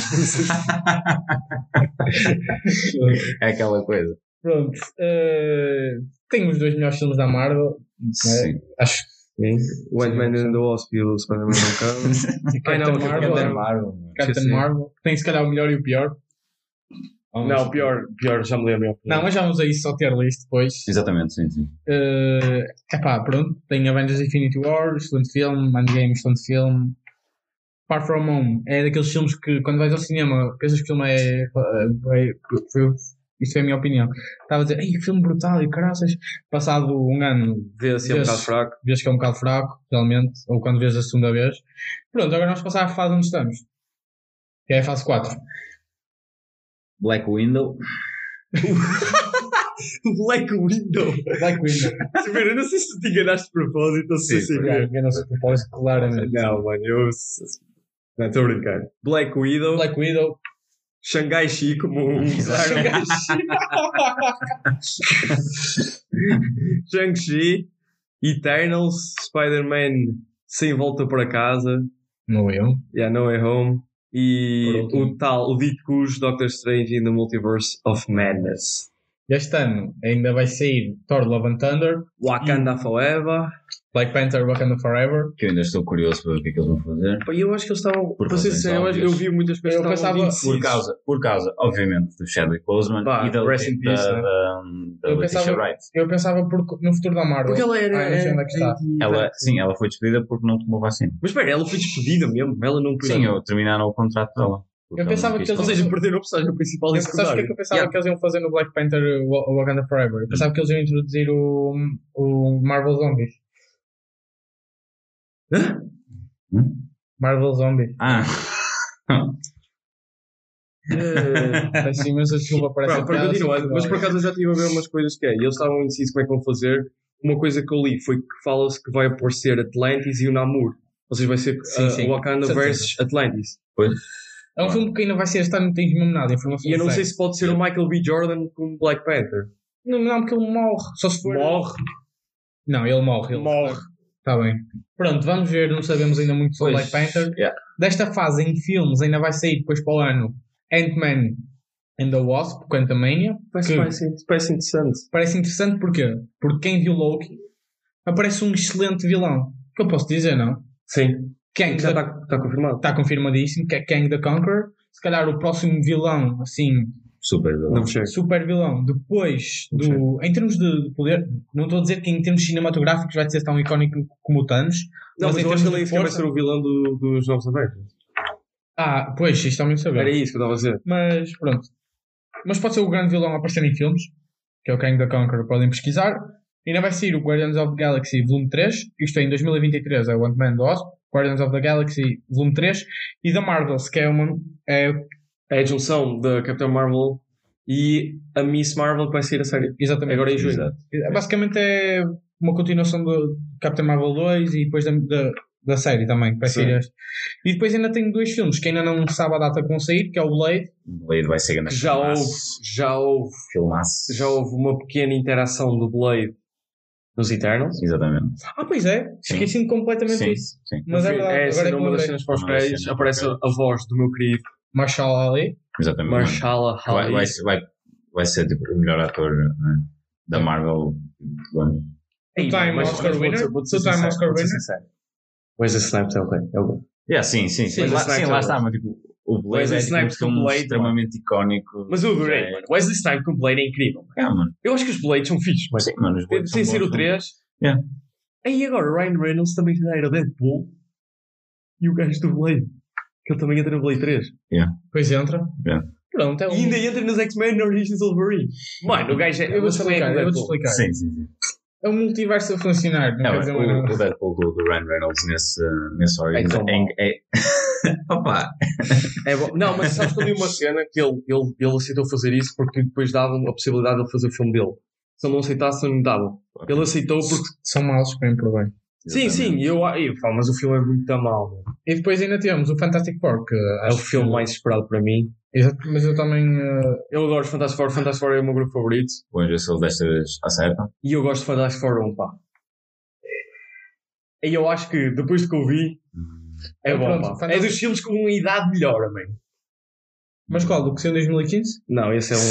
é aquela coisa. Pronto. Tem os dois melhores filmes da Marvel. Sim. Acho O Ant-Man and the Wasp e o Spider-Man Homecoming. que Ai, não, Captain Captain Marvel. Marvel, mano. Captain Sim. Marvel. Tem se calhar o melhor e o pior. Não, pior, já me lembro. Não, mas já vamos a isso só ter list depois. Exatamente, sim. Pronto. Tem Avengers Infinity War, excelente filme. Endgame, excelente filme. Far From Home é daqueles filmes que quando vais ao cinema pensas que o filme isto foi a minha opinião. Estava a dizer, ei, filme brutal e caraças. Passado um ano, Vê-se um bocado fraco. vês que é um bocado fraco, realmente, ou quando vês a segunda vez. Pronto, agora vamos passar à fase onde estamos, que é a fase 4. Black Widow. Black Widow. Black Widow. Eu não sei se tu te enganaste de propósito ou se Sim, sei Eu não sei o propósito, claramente. Não, mano, não, estou a brincar. Black Widow, Black Widow. Shanghai Chi como um Shang-Chi, Eternals, Spider-Man Sem Volta para Casa, Não eu. No Way Home, e Por o dito cujo Doctor Strange in the Multiverse of Madness. Este ano ainda vai sair Thor Love and Thunder, Wakanda Forever. Black Panther Wakanda Forever. Que eu ainda estou curioso para ver o que é que eles vão fazer. Pá, eu acho que eles estavam. Por Para ser razões sincero, óbvias. eu vi muitas coisas Eu que estavam pensava- indecisos. Por causa, obviamente, do Chadwick Boseman Pá, e da rest in peace, né? Eu Letitia pensava- Wright. Eu pensava no futuro da Marvel. Porque ela era. não sei onde é que está. Ela foi despedida porque não tomou vacina. Mas espera, ela foi despedida mesmo. Ela não Sim, terminaram o contrato dela. Porque Eu pensava ela não que quis eles- Ou seja, perderam a personagem principal e Sabes o que é que secundária. eu pensava que eles iam fazer no Black Panther Wakanda Forever? Eu pensava que eles iam introduzir o Marvel Zombies. Marvel Zombie. Peço imensa desculpa para essa Para piada. continuar, mas por acaso eu já estive a ver umas coisas que é, e eles estavam indecisos como é que vão fazer. Uma coisa que eu li foi que fala-se que vai aparecer Atlantis e o Namor. Ou seja, vai ser Sim. Wakanda Certeza. versus Atlantis. Pois. É um filme que ainda vai ser este ano, não tens mesmo nada. Informação E eu não sei certa. se pode ser o Michael B. Jordan como Black Panther. Não, porque ele morre. Só se for. Morre. Não, ele morre. Morre. Está bem. Pronto, vamos ver. Não sabemos ainda muito sobre Pois, Black Panther. yeah. Desta fase em filmes, ainda vai sair depois para o ano Ant-Man and the Wasp, Quantumania. Parece interessante. Parece interessante porquê? Porque quem viu Loki aparece um excelente vilão. Que eu posso dizer, não? Sim. Kang Já está confirmado. está confirmadíssimo, que é Kang the Conqueror. Se calhar o próximo vilão, assim, Super vilão. Não chega. super vilão, depois do... Em termos de poder, não estou a dizer que em termos cinematográficos vai ser tão icónico como o Thanos. Não, mas em eu acho que termos ele de vai força- ser o vilão dos Novos Avengers. Pois, isto também saber. Era isso que eu estava a dizer. Mas, pronto. Mas pode ser o grande vilão a aparecer em filmes, que é o Kang the Conqueror, podem pesquisar. Ainda vai sair o Guardians of the Galaxy Volume 3, isto é em 2023, é o Ant-Man and the Wasp, Guardians of the Galaxy Volume 3, e da Marvels, que é É a junção da Capitã Marvel e a Miss Marvel que vai sair a série. exatamente. Agora em junho. Exato. Basicamente é uma continuação do Captain Marvel 2 e depois da série também, que vai Sim. sair este. E depois ainda tenho dois filmes que ainda não sabe a data que vão sair, que é o Blade. Blade vai ser grande. Que já houve Filmaço. uma pequena interação do Blade nos Eternals. Exatamente. Pois é, esqueci-me completamente Sim, disso. sim. Mas é verdade, É agora é que uma das lembrei. cenas para os Uma das créditos. cenas Aparece para a voz do meu querido Marshall Ali. Exatamente. Marshala Vai, Ali. vai ser tipo o melhor ator, né, da Marvel do ano. Two-time Oscar winner. Two-time Oscar winner. Wesley Snipes é ok. Sim. Sim, Lá está, mas tipo, o Blade Wesley é tipo, um Snipes com filme Blade, extremamente icónico. Mas eu adorei, É- mano. Wesley Snipes com Blade é incrível. mano. Eu acho que os Blades são fixos, mas Sim, mano, os Blades sem são ser bons o 3. Yeah. E agora, Ryan Reynolds também era Deadpool e o gajo do Blade, que ele também entra no Blade 3. Depois entra. Yeah. Pronto, é E ainda entra nos X-Men Origins Wolverine. Mano, o gajo é. Eu vou-te também é explicar, do Deadpool. Sim. É um multiverso a funcionar, não quer dizer mais nada. O Deadpool do Ryan Reynolds nesse Origins tão mau. Opa! É bom. Não, mas sabes que eu li uma cena que ele aceitou fazer isso porque depois davam a possibilidade de ele fazer o filme dele. Se ele não aceitasse, não davam. Ele aceitou porque. São maus que vêm por bem. Sim, mas o filme é muito mal. Mano. E depois ainda temos o Fantastic Four, que É o filme mais esperado para mim. Exato, mas eu também. Eu adoro Fantastic Four. Fantastic Four é o meu grupo favorito. Vamos ver se ele desta vez acerta. E eu gosto de Fantastic Four 1, pá. E eu acho que depois do que eu vi, é Então, bom, pronto, pá. Fantastic- É dos filmes com uma idade melhor, amém. Mas qual? Do que saiu em 2015? Não, esse é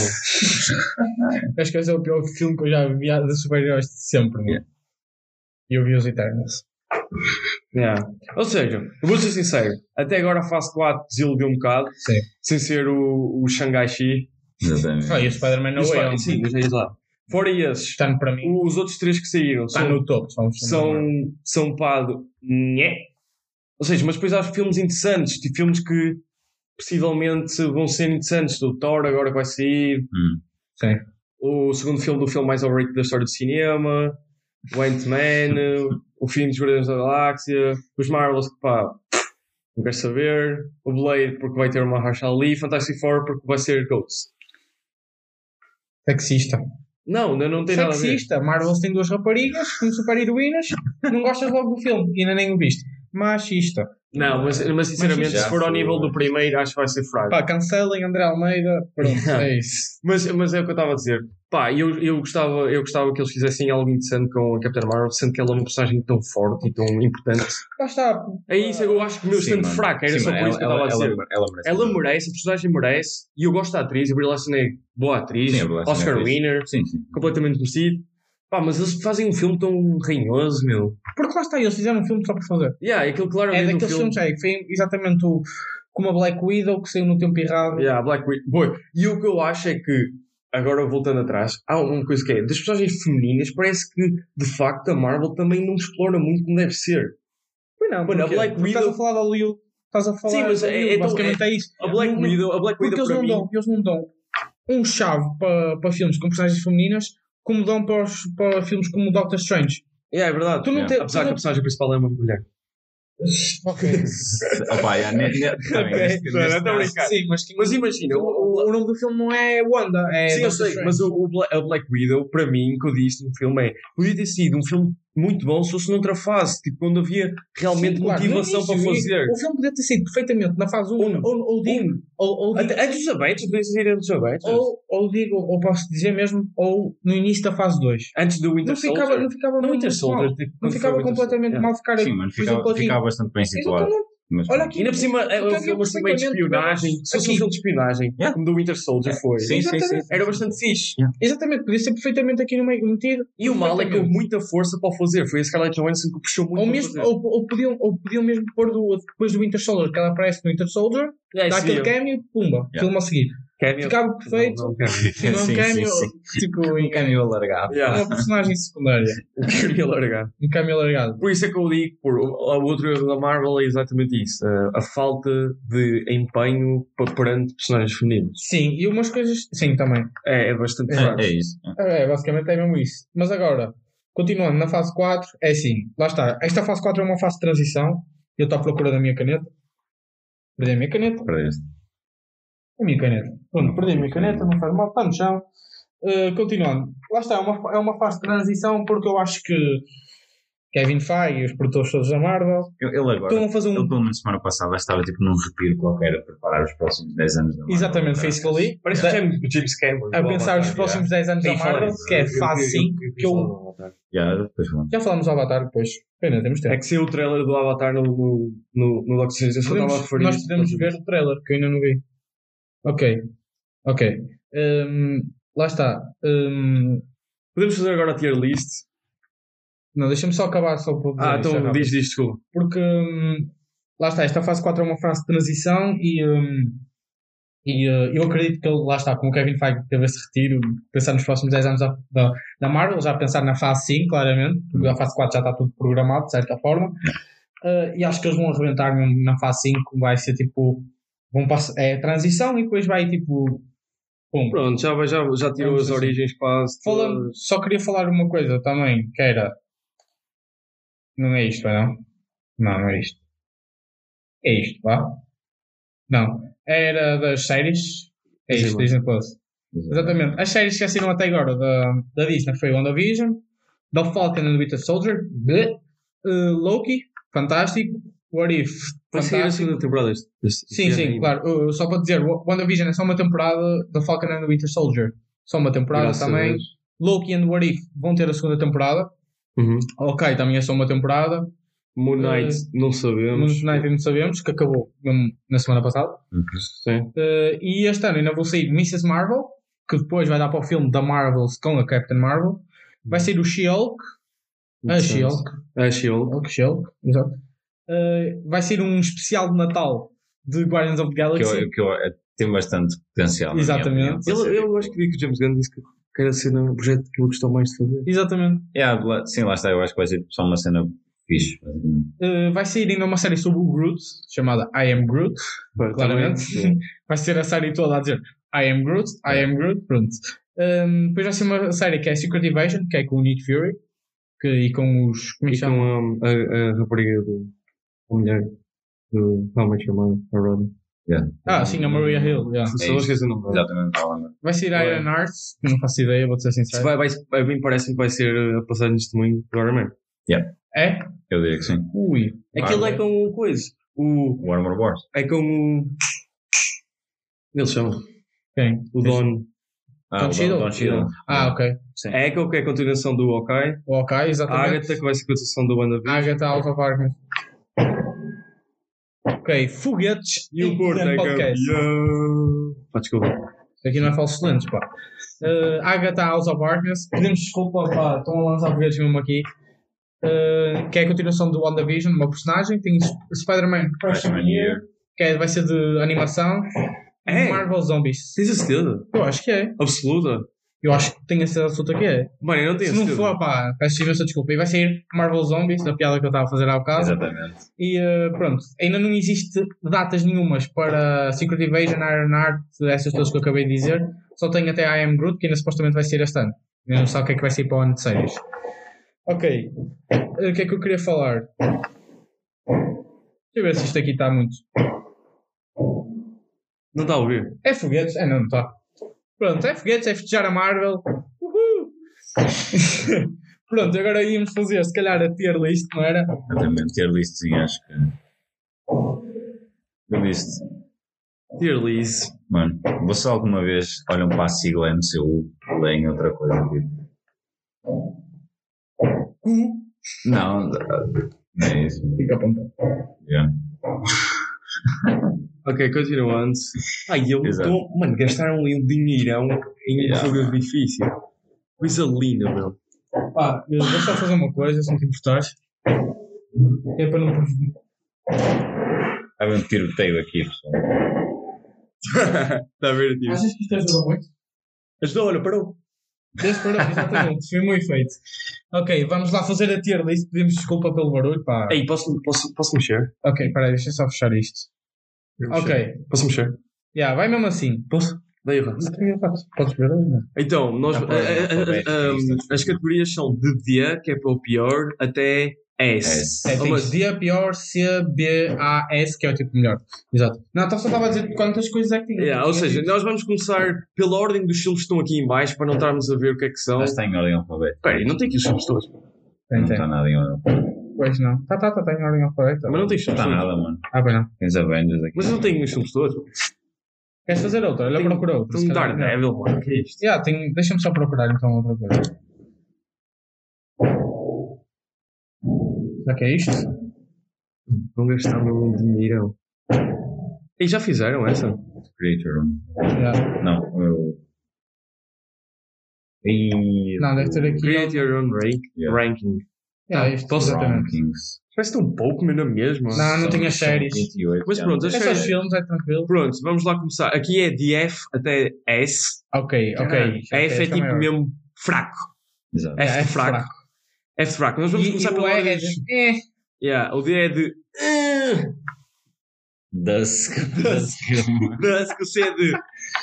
um. Acho que esse é o pior filme que eu já vi de super-heróis de sempre, meu. Yeah. E eu vi os Eternals. Yeah. Ou seja, eu vou ser sincero, até agora a fase 4 desiludiu um bocado, Sim. sem ser o Shang-Chi. Exatamente. E o Spider-Man No Way Home. Sim, eu já ia lá. Fora esses, Está para mim. os outros 3 que saíram Está no topo. são pá, nhé. Ou seja, mas depois há filmes interessantes, tipo filmes que possivelmente vão ser interessantes. Do Thor agora que vai sair, Sim. o segundo filme do filme mais overrated da história do cinema, o Ant-Man, o filme dos Guardiões da Galáxia, os Marvels que pá, não quero saber, o Blade porque vai ter uma Mahershala Ali, Fantastic Four porque vai ser Ghost. Sexista. Não tem nada a ver. Sexista. Marvel tem duas raparigas como super-heroínas. Não gostas logo do filme. E ainda nem o viste. Machista. Não, mas sinceramente, já se for ao foi. nível do primeiro, acho que vai ser fraco. Pá, cancelem André Almeida. Pronto, é isso. Mas é o que eu estava a dizer. Pá, eu gostava que eles fizessem algo interessante com a Captain Marvel, sendo que ela é uma personagem tão forte e tão importante. Lá está. É isso, eu acho que o meu Sim, stand mano. fraco, era Sim, só mano, por isso que eu estava a dizer. Ela merece. Ela merece, a personagem merece, e eu gosto da atriz, a Brie Larson é boa atriz, Sim, a Brie Larson é Oscar atriz. winner, Sim. completamente merecido. Pá, mas eles fazem um filme tão ranhoso, meu. Porque lá está, eles fizeram um filme só para fazer. Yeah, aquilo É claramente daqueles filme. filmes, que foi exatamente como a Black Widow, que saiu no tempo errado. Yeah, Black Widow. Boy, e o que eu acho é que, agora voltando atrás, há uma coisa que é, das personagens femininas, parece que, de facto, a Marvel também não explora muito como deve ser. Pois não, Mano, a porque Black estás Widow- a falar de Hollywood. Estás a falar Sim, mas de Hollywood, é tão- basicamente é isso. A Black Widow Porque eles para não, mim... eles não dão um chave para filmes com personagens femininas como dão para filmes como Doctor Strange. É verdade. Tu não Yeah. tens- Apesar tu que não- a personagem principal é uma mulher. Ok. Opa, Sim, Mas imagina, o nome do filme não é Wanda, é sim, eu Doctor sei, Strange. mas a Black Widow, para mim, que eu disse no filme podia ter sido um filme muito bom se fosse noutra fase, tipo, quando havia realmente Sim, claro, no motivação para início, fazer. O filme podia ter sido perfeitamente na fase 1, ou digo, Antes dos aventos, podia ser antes dos aventos. ou posso dizer mesmo, ou no início da fase 2. Antes do Winter Soldier. Não ficava No muito Winter Soldier, mal. tipo, Não quando foi ficava o Winter completamente Soldier. mal ficar, Sim, mano, por exemplo, aqui. ficava bastante bem situado. Exatamente. Mas Olha pronto. aqui. Ainda por cima, é um Havia filme assim meio de perfeitamente espionagem. gaps Se fosse um aqui. filme de espionagem, Yeah. como do Winter Soldier foi, Sim, sim, sim. era bastante fixe. Exatamente, podia ser perfeitamente aqui no meio metido. E o mal é que houve muita força para o fazer. Foi a Scarlett Johansson que puxou muito Ou, para mesmo, fazer. ou podiam mesmo pôr depois do Winter Soldier, que ela aparece no Winter Soldier, dá aquele cameo, pumba, filme a seguir. Cameo. Ficava perfeito. Não, cameo. Sim, não é um Sim, cameo, sim. tipo, Um caminho alargado. Yeah. uma personagem secundária. O cameo largado. Um cameo alargado. Por isso é que eu digo, o outro erro da Marvel é exatamente isso. A falta de empenho perante personagens femininos. Sim, e umas coisas. Sim, também. É bastante fraco. É isso. Basicamente é mesmo isso. Mas agora, continuando na fase 4, é assim, lá está. Esta fase 4 é uma fase de transição. Eu estou à procura da minha caneta. Perdi a minha caneta. Para este. A minha caneta. Pronto, perdi a minha caneta, não faz mal, está no chão. Continuando. Lá está, é uma fase de transição porque eu acho que Kevin Feige e os produtores todos da Marvel Ele agora, estão a fazer ele pelo menos semana passada estava tipo num respiro qualquer a preparar os próximos 10 anos da Marvel. Exatamente, foi isso que eu li. Parece o James Cameron. A pensar os próximos 10 anos da Marvel, que é fase 5, que eu... Depois vamos. Já falamos do Avatar depois. Pena, temos tempo. É que saiu o trailer do Avatar no Doctor Strange. Eu só estava a referir Nós isso. podemos ver o trailer, que eu ainda não vi. Ok. Lá está. Podemos fazer agora a tier list. Não, deixa-me só acabar só para dizer isto, Então rápido. diz, desculpa. Porque lá está, esta fase 4 é uma fase de transição e eu acredito que ele, lá está, como o Kevin Feige teve esse retiro, pensar nos próximos 10 anos da Marvel, já pensar na fase 5, claramente, porque a fase 4 já está tudo programado, de certa forma, e acho que eles vão arrebentar mesmo na fase 5, vai ser tipo, é transição e depois vai tipo, pum. Pronto, já tirou as origens quase. Só queria falar uma coisa também, que era, não é isto, não? Não é isto. É isto, vá? Não. Era das séries. É isto, Disney Plus. Exatamente. As séries que saíram até agora da Disney foi WandaVision, The Falcon and the Winter Soldier, Loki, fantástico, What If, Vai sair a segunda temporada. Sim, claro. Só para dizer, WandaVision é só uma temporada, The Falcon and the Winter Soldier só uma temporada também. Loki and What If vão ter a segunda temporada. Ok, também é só uma temporada. Moon Knight não sabemos. Moon Knight não sabemos, que acabou mesmo na semana passada. Sim. E este ano ainda vou sair Mrs. Marvel, que depois vai dar para o filme da Marvels com a Captain Marvel. Vai sair o She-Hulk. A She-Hulk, exato. Vai ser um especial de Natal de Guardians of the Galaxy. Que tem bastante potencial. Exatamente. Eu acho que vi que o James Gunn disse que era ser um projeto que ele gostou mais de fazer. Exatamente. Sim, lá está. Eu acho que vai ser só uma cena fixe. Vai sair ainda uma série sobre o Groot, chamada I Am Groot, claramente. Vai ser a série toda a dizer I Am Groot, pronto. Depois vai ser uma série que é Secret Invasion, que é com o Nick Fury, e com os... Como é que chama? Com a rapariga a mulher do How Much Your Mother, a Rodney. Sim, a Maria Hill. Só esqueci o nome. Exatamente. Vai ser Iron Hearts, que não faço ideia, vou ser sincero. A mim parece-me que vai ser a passagem de testemunho do Iron Man. É? Eu diria que sim. Ui. Aquilo é com o coisa. O Armor Wars. É com o... Ele chama. Quem? O Don. Don Cheadle. Ok. Sim. A Echo, que é a continuação do Hawkeye. O Hawkeye, exatamente. A Agatha, que vai ser a continuação do WandaVision. Agatha House of Arkham. Ok, foguetes e o Porto é campeão. Desculpa. Aqui não é falsos lentes, pá. Agatha House of Arkham. Pedimos desculpa, pá. Estão a lançar foguetes mesmo aqui. Que é a continuação do WandaVision, uma personagem. Tem Spider-Man Freshman Year, que vai ser de animação. Marvel Zombies. Tens a certeza? Eu acho que é. Absoluta? Eu acho que tenho a certeza absoluta que é. Mano, eu não tenho Se não for, pá, peço imensa desculpa. E vai sair Marvel Zombies, da piada que eu estava a fazer há bocado. Exatamente. E pronto, ainda não existe datas nenhumas para Secret Invasion, Ironheart, essas todas que eu acabei de dizer. Só tenho até I Am Groot, que ainda supostamente vai ser este ano. Ainda não sabe o que é que vai sair para o ano de séries. Ok. O que é que eu queria falar? Deixa eu ver se isto aqui está muito. Não está a ouvir? É foguetes? Não está. Pronto, é foguetes, é festejar a Marvel. Uhul! Pronto, agora íamos fazer, se calhar, a tier list, não era? Exatamente, tier listzinho, acho que. Eu disse, Tier list. mano, vocês alguma vez olham para a sigla MCU e leem outra coisa? Tipo? Não, não é isso. Fica apontado. Yeah. Ok, continuando. Mano, gastaram ali um dinheirão em um jogo difícil. Coisa linda, meu. Pá, eu vou só fazer uma coisa, se não te importares. É para não prejudicar. Há um tiroteio aqui, pessoal. Está a ver, tio? Achas que isto ajuda muito? Ajudou, olha, parou. Desde para exatamente, foi muito efeito. Ok, vamos lá fazer a tier list. Pedimos desculpa pelo barulho, pá. Ei, posso mexer? Ok, peraí, deixa eu só fechar isto. Ok, Posso mexer? vai mesmo assim. Posso? Daí eu faço. Podes ver aí, não? Então, nós, as categorias são de D, que é para o pior, até S. É, tens D pior, C, B, A, S, que é o tipo melhor. Exato. Não, só estava a dizer quantas coisas é que tinha. Ou seja, nós vamos começar pela ordem dos filmes que estão aqui em baixo, para não estarmos a ver o que é que são. Mas está em ordem alfabética. Espera aí, não tem aqui os filmes todos. Não está nada em ordem alfabética. Pois não. Tá em ordem alfabética. Mas não tem Não filmes está todos. nada, mano. Pois não. Tens Avengers aqui. Mas não tem os filmes todos. Queres fazer outra? Olha, procura outra. Tem um Daredevil, mano. O que é isto? Deixa-me só procurar então outra coisa. Será que é isto? Não gastaram um dinheirão. E já fizeram essa? Creator. Yeah. Não, eu. Não, deve ter aqui. Create your own Yeah. ranking. Isto, posso- exatamente. Rankings. Parece tão pouco, mas na mesma. Não tinha séries. 28, Mas já. pronto, as É só os séries. filmes, é tranquilo. Pronto, vamos lá começar. Aqui é de F até S. Ok. F é Esta tipo maior. mesmo fraco. Exato. F de fraco. F de fraco. Nós vamos E começar o pela E ordem. é de... O D é de. Dusk. Dusk, o C é de.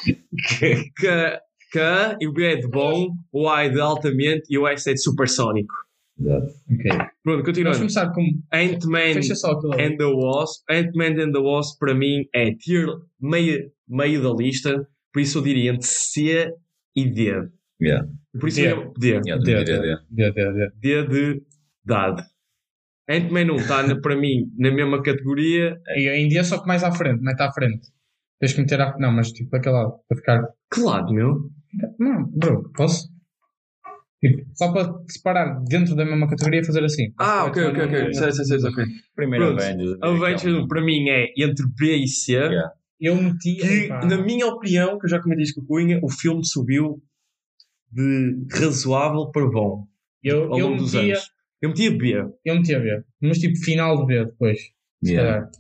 K, e o B é de bom, o A é de altamente e o S é de supersónico. Exato. Ok. Pronto, Vamos continuando. começar com... Ant-Man Fecha só aquilo ali. and the Wasp. Ant-Man and the Wasp para mim é tier meio da lista, por isso eu diria entre C e D. Yeah. Por isso D. eu D. Yeah, D, D. D de dado. Ant-Man 1 está para mim na mesma categoria. E em dia só que mais à frente, mete à frente. Tens que meter à... Não, mas tipo daquele lado, para ficar... Que lado, meu? Não, bro, posso? Tipo, só para separar dentro da mesma categoria fazer assim. Ok. Sei, ok. Primeiro Pronto. Avengers. Avengers 1 para mim é entre B e C. Yeah. Eu meti... Que, pá, na minha opinião, que eu já comentei isto com o Cunha, o filme subiu de razoável para bom eu ao longo dos metia... anos. Eu metia B. Eu metia B. Mas tipo final de B depois. Se Yeah. calhar.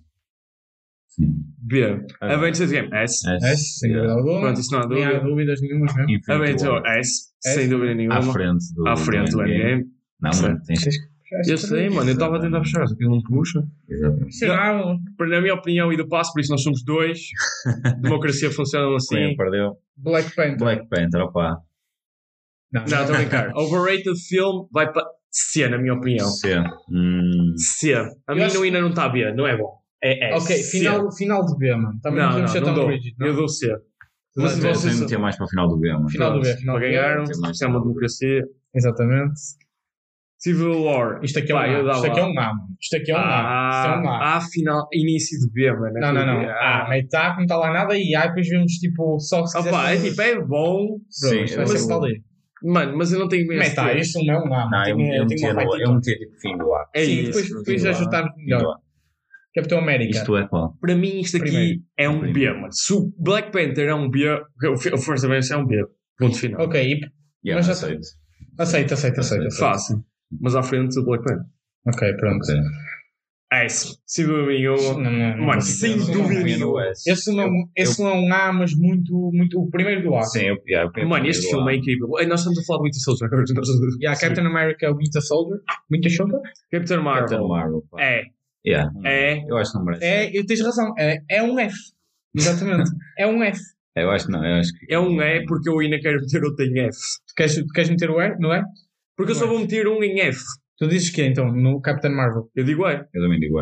B. Avengers Game S. S, sem dúvida alguma. Pronto, isso não há Nem há dúvida. dúvidas nenhumas mesmo. Infinity Avengers War. S, sem dúvida nenhuma. À frente do Endgame. Não, mano, tens Eu sei, mano, eu estava a tentar fechar, só que ele não puxa. Exatamente. Será? Na minha opinião, e do passo, por isso nós somos dois. Democracia funciona assim. Quem perdeu? Black Panther. Black Panther, opá. Não, Não, estou a brincar. Overrated film vai para C, na minha opinião. C. C. A mim acho- ainda não está B, não é bom. É Ok, C. final de B, mano. Também não Não, podemos ser não tão dou. rigid, não? Eu dou C. Mas Eu vocês- tenho que meter mais para o final do B, mano. Final do B, final Para do B. ganharam, tem mais isto é uma democracia. Exatamente. Civil War. Isto aqui é um Pá, eu A. dava Isto aqui é um A, mano. Isto aqui é um A. Isto é um A. A final, início de B, mano. Não. A, mete A, que não está lá nada, e A, depois vemos tipo só se Opa, é quiser. tipo, é bom. Bro, Sim, isto vai eu- ser só ali. Mano, mas eu não tenho bem Mete A, isto não é um A. Não, eu metia tipo fim do A. É Sim, isso. depois ajustamos melhor. Capitão América. Isto é qual? Para mim, isto aqui Primeiro. é um B, mano. Se o Black Panther é um B, o Force Avengers é um B. Ponto final. Ok, Yeah, Mas já- aceito. aceita. Fácil. Mas à frente do Black Panther. Ok, pronto. Ok. S. Sem dúvida nenhuma. Não, Mano, não, sem não, dúvida não. nenhuma. Esse não é um A, mas muito. O primeiro do A. Sim, eu Mano, este filme é incrível. Nós estamos a falar de Winter Soldier agora. Yeah, Captain America é o Winter Soldier. Captain Marvel. Captain Marvel. pá. É. Yeah. É. Eu acho que não merece. Eu tens razão. É um F. Exatamente. É um F. Eu acho que não. Eu acho que É um E porque eu ainda quero meter outro em F. Queres meter o E, não é? Porque eu só vou meter um em F. Tu dizes que então, no Captain Marvel. Eu digo E. eu também digo é.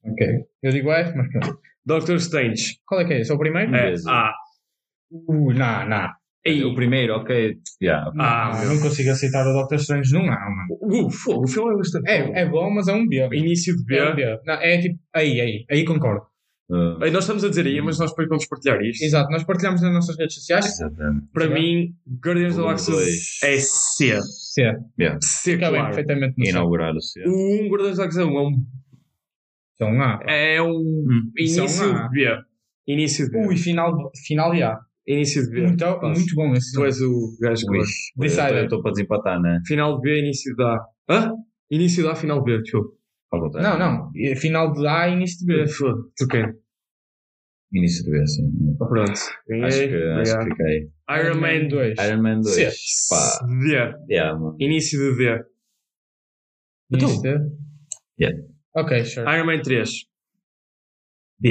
Ok. Eu digo F, mas pronto. Doctor Strange. Qual é que é esse? É o primeiro? É Vezes. A. Não. O primeiro, ok. Yeah, ok. Não consigo aceitar o Doctor Strange num A, mano. O filme é bastante bom. É bom, mas é um B. Início de B. É um B. Não, é tipo, aí concordo. Aí nós estamos a dizer aí, mas nós depois vamos partilhar isto. Exato, nós partilhamos nas nossas redes sociais. Exatamente. Para Exato. mim, Guardians of the Galaxy Dois. é C. C. Yeah. C, Fica bem claro. perfeitamente no C. Inaugurar o C. O Guardians of the Galaxy É um A. é um Isso é um início A. de B. Início de B. Ui, final de A. Início de B. Muito bom esse. Tu és o gajo que Ui, gosta. Decided. eu estou para desempatar, né? Final de B, início de A. Hã? Início de A, final de B, desculpa. Ao contrário. Não. Final de A e início de B. Tu quem? Início de B, sim. Pronto. Acho que fiquei. Iron Man 2. Iron Man 2. C. Pá. D. Yeah, mano. Início de D. Início de B. Yeah. Ok, sure. Iron Man 3. D.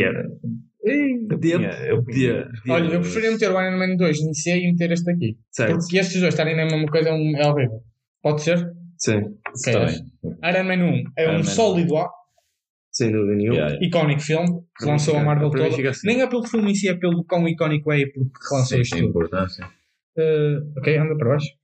Eu punha- Olha, eu preferia meter o Iron Man 2 em C e meter este aqui. Certo. Porque estes dois estarem na mesma coisa é horrível. Pode ser? Sim. Ok. Tá bem. Iron Man 1 é Iron um Man. sólido A, Sem dúvida nenhuma. Yeah, yeah. icónico filme, que Para mim lançou a fica- Marvel para mim toda. fica assim. Nem é pelo filme em si, é pelo quão icónico é e porque relançou Sim, isto tem tudo. importância. Ok, anda para baixo.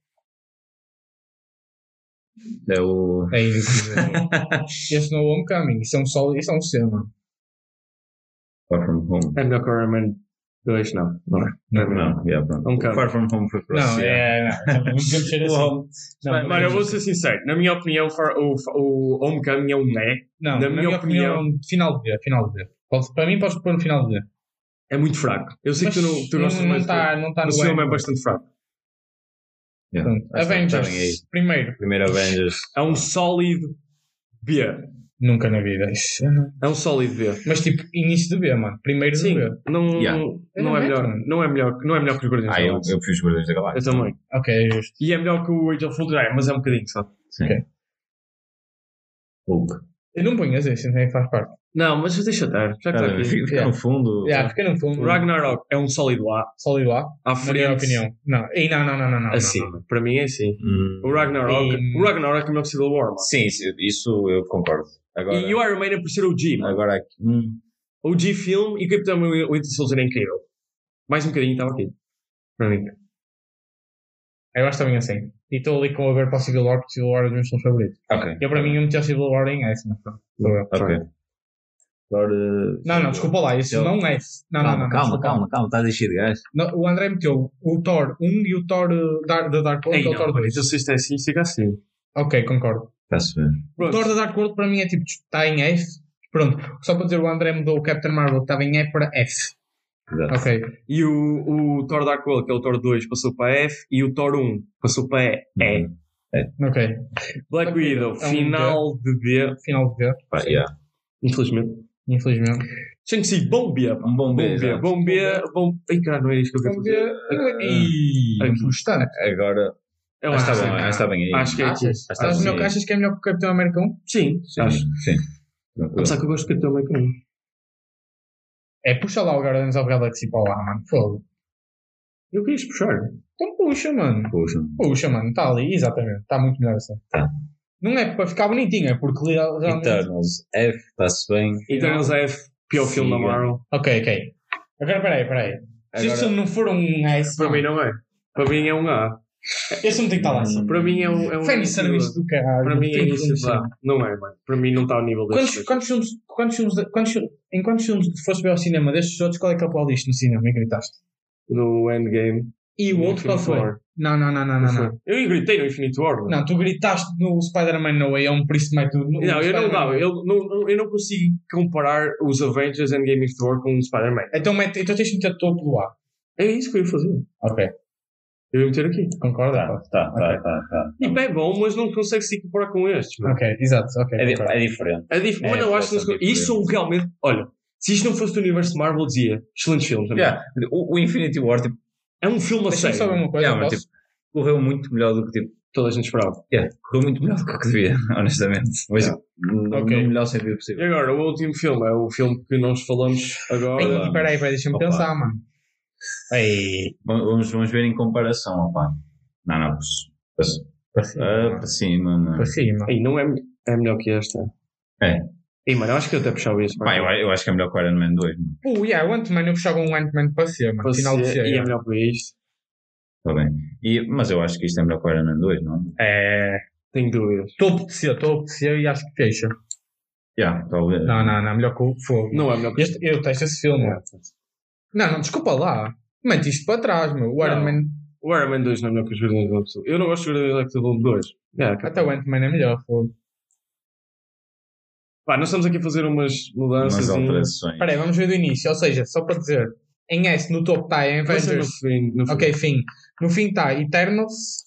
É o. É isso. Esse não é o Homecoming, isso é um sólido, isso é um C, mano. Far From Home. É melhor que o Iron Man 2, não. Não é. Não, yeah, pronto. Um Far From Home foi para Não, C. não podemos ser assim. Não, Mano, eu vou ser sincero. Na minha opinião, o Homecoming é um E. Não, na na minha minha opinião, final de B. Para mim, podes pôr no final de B. É muito fraco. Eu sei que tu gostas mais. não está no Mas o filme é M. bastante fraco. Yeah. Pronto. Acho que Avengers, está bem aí. primeiro. Primeiro Avengers. É um sólido B. Nunca na vida. É um sólido B. Mas tipo, início de B, mano. Primeiro Sim, de B. não, Yeah. não, é melhor, mano. não é melhor que os Guardiões da Eu Galáxia. prefiro os Guardiões da Eu Galáxia. também. Ok, é justo. E é melhor que o Age of Ultron, mas é um bocadinho só. Sim. Ok. Hulk. Eu não ponho esse nem faz parte. Não, mas deixa estar. Já que está aqui. Fica Yeah. no fundo. Fica no fundo. O Ragnarok é um sólido A. Sólido A. À Na minha frente. opinião. Não. Não. Assim. Não. Para mim é assim. Hum. O Ragnarok é melhor que Civil War, mano. Sim, isso eu concordo. Agora, E o Iron Man é por ser o G, mano. agora aqui. O G filme e o Capitão Winter Soldier é incrível. Mais um bocadinho estava aqui. Para mim. Eu acho também assim. E estou ali com o ver para o Civil War, porque Civil War é um dos meus filmes favoritos. Ok. Eu para mim eu meti o Civil War em S, mas pronto. Sou eu. Ok. Agora. Não, desculpa lá, isso Eu- não é S. Não. desculpa lá. Calma, está a deixar de gás. Não, o André meteu o Thor 1 e o Thor da Dark World, Ei, que é o não, Thor mano, 2. então se isto é assim, fica assim. Ok, concordo. Está-se bem. O Thor Pronto. da Dark World para mim é tipo, está em F. Pronto, só para dizer, o André mudou o Captain Marvel que estava em E para F. Exato. Ok, E o Thor Dark World, que é o Thor 2, passou para F. E o Thor 1 passou para E. ok. Black Widow, É um final de B. Final de V, Pá, yeah. Infelizmente. infelizmente. Shang-Chi, bom B. pá. Um bom B. Bom B. exato. Bom B. Bom... Ai, cara, não é isto que eu Vamos queria ver. fazer. E bastante. Agora. Eu Está acho, bem, está bem aí. acho que é aqui. Achas? está Achas, bem. achas que é melhor que o Capitão América 1? Sim, acho. Sim. Tranquilo. Apesar que eu gosto de Capitão América 1. É, puxa lá o Guardians of the Galaxy para lá, mano. Fogo. Eu quis puxar. Então puxa, mano. Puxa. Puxa, mano. Está ali, exatamente. Está muito melhor assim. Tá. Não é para ficar bonitinho, é porque realmente... Eternals. F, está-se bem. Eternals é pior filme da Siga. Marvel. Ok. Agora, peraí. Se este filme não for um S, Para mim não é. Para mim é um A. esse não tem que estar lá assim. Para mim é um Fanservice do caralho. Para mim é Tem que início de ser. A. Não é, mano. Para mim não está ao nível destes. Em quantos filmes foste ver ao cinema destes outros, qual é que aplaudiste no cinema e gritaste? No Endgame. E o outro qual Infinity foi? War. Não. Eu gritei no Infinity War. mano. Não, tu gritaste no Spider-Man No Way Home, por isso mais tudo. Não, eu não dava. Eu não consigo comparar os Avengers Endgame Infinity War com o Spider-Man. Então tens de meter topo do A. É isso que eu ia fazer. Ok. Eu ia meter aqui. Concorda? Tá. Tipo, é bom, mas não consegue se comparar com estes. mano. Ok, exato. Ok. concordo. É diferente. Mano, eu acho que não se- bastante isso são realmente. Olha, se isto não fosse do universo de Marvel, dizia excelentes filmes. amigo. Yeah. O Infinity War, tipo, É um filme a Deixa-me sério. saber uma coisa. yeah, mas, posso? tipo, correu muito melhor do que, tipo, Toda a gente esperava. correu muito melhor do que devia, honestamente. Mas, Yeah. no Ok. melhor sentido E possível. agora, o último filme é o filme que nós falamos agora. Ei, peraí, deixa-me Opa. pensar, mano. Ei, Vamos ver em comparação, opá. Não, para cima. para cima, não. Para cima. Ei, não é melhor que esta. É. E, mano, eu acho que eu até puxava isso. Pá, eu acho que é melhor que o Iron Man 2. Mano. O Ant-Man, eu puxava um Ant-Man para ser, mano. Final de ser. E é melhor que isto. Está bem. Mas eu acho que isto é melhor que o Iron Man 2, não é? Tenho dúvidas. Estou a ser e acho que fecha. Talvez. Não, melhor que o Fogo. Não é melhor que Eu testo esse filme. Não, desculpa lá. Mete isto para trás, meu. O Iron Man. O Iron Man 2 não é melhor que os Guardiões da Galáxia. Eu não gosto dos Guardiões da Galáxia 2. Até o Ant-Man é melhor, Fogo. Pá, nós estamos aqui a fazer umas mudanças. Umas alterações. Espera aí, vamos ver do início. Ou seja, só para dizer, em S no topo está em Avengers. No fim. Ok, fim. No fim está Eternals.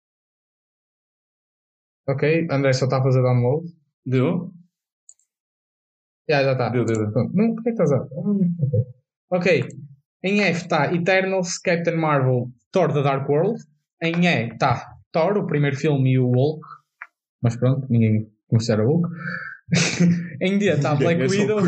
Ok, André só está a fazer download. Deu? Já está. Deu. Não, por que estás a... Ok. Em F está Eternals, Captain Marvel, Thor The Dark World. Em E está Thor, o primeiro filme, e o Hulk. Mas pronto, ninguém considera o Hulk. Em D está Black Widow.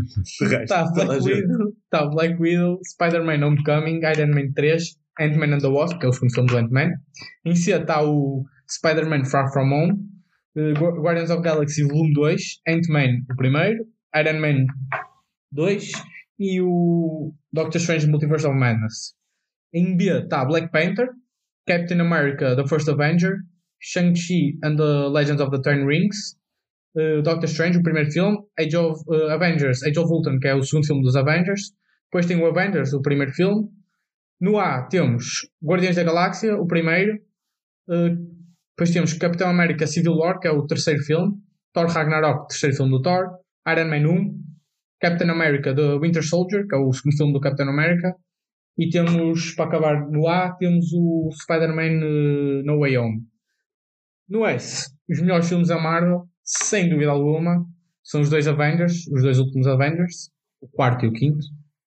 Está Black Widow, Spider-Man Homecoming, Iron Man 3, Ant-Man and the Wasp, que é o segundo filme do Ant-Man. Em C está o Spider-Man Far From Home, Guardians of the Galaxy Volume 2, Ant-Man o primeiro, Iron Man 2 e o Doctor Strange Multiverse of Madness. Em B está Black Panther, Captain America The First Avenger, Shang-Chi and the Legends of the Ten Rings, Doctor Strange, o primeiro filme, Avengers, Age of Ultron, que é o segundo filme dos Avengers. Depois tem o Avengers, o primeiro filme. No A temos Guardiões da Galáxia, o primeiro. Depois temos Capitão América Civil War, que é o terceiro filme. Thor Ragnarok, terceiro filme do Thor. Iron Man 1. Captain America The Winter Soldier, que é o segundo filme do Capitão América. E temos, para acabar no A, temos o Spider-Man No Way Home. No S, os melhores filmes da Marvel, sem dúvida alguma, são os dois Avengers, os dois últimos Avengers, o quarto e o quinto.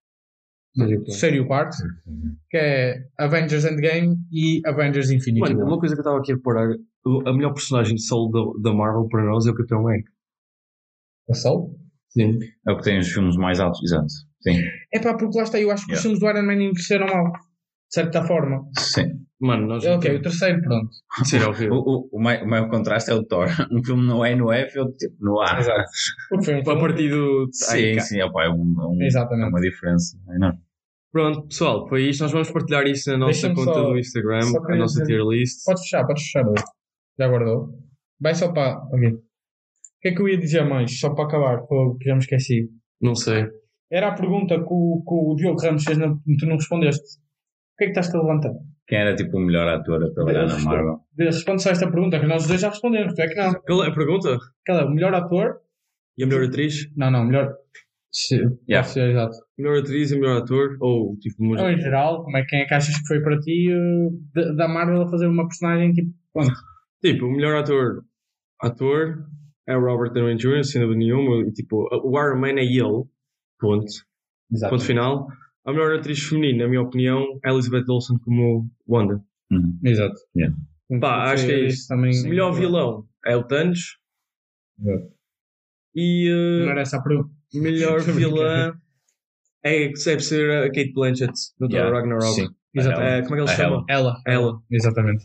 O terceiro e o quarto, que é Avengers Endgame e Avengers Infinity War. Mano, uma coisa que eu estava aqui a reparar, a melhor personagem de solo da Marvel para nós é o Capitão América. A solo? Sim. É o que tem os filmes mais altos, exato. Sim. É pá, porque lá está, eu acho que os filmes do Iron Man envelheceram mal, de certa forma. Sim. Mano, nós Ok, o terceiro, pronto. Sim, o maior contraste é o Thor. Um filme não é no F, outro tipo no A. Exato. Porque foi um a filme... partir do... Sim, opa, é Exatamente. uma diferença. Não. Pronto, pessoal, foi isto. Nós vamos partilhar isso na nossa conta do Instagram, a nossa tier list. Podes fechar. Já guardou? Vai só para... Okay. O que é que eu ia dizer mais? Só para acabar, que já me esqueci. Não sei. Era a pergunta que o Diogo Ramos fez, tu não respondeste. O que é que estás a levantar? Quem era tipo o melhor ator a trabalhar na Marvel? Responde só esta pergunta, que nós dois já respondemos, tu é que não. Qual é a pergunta? Qual é? O melhor ator? E a melhor atriz? Não, melhor... Yeah. Pode ser, exato. Melhor atriz e melhor ator? Ou tipo... Ou em geral, quem é que achas que foi para ti da Marvel a fazer uma personagem tipo... Pronto. Tipo, o melhor ator é o Robert Downey Jr., sem dúvida nenhuma. E tipo, o Iron Man é ele. Ponto. Exato. Ponto final. A melhor atriz feminina, na minha opinião, é Elizabeth Olsen como Wanda. Exato. Yeah. Pá, acho que é isso. Também... O melhor vilão é o Thanos. Yeah. E não era essa a pergunta. melhor vilã deve ser a Kate Blanchett no Thor Ragnarok. Sim. Exatamente. Como é que ele se chama? Ela. Exatamente.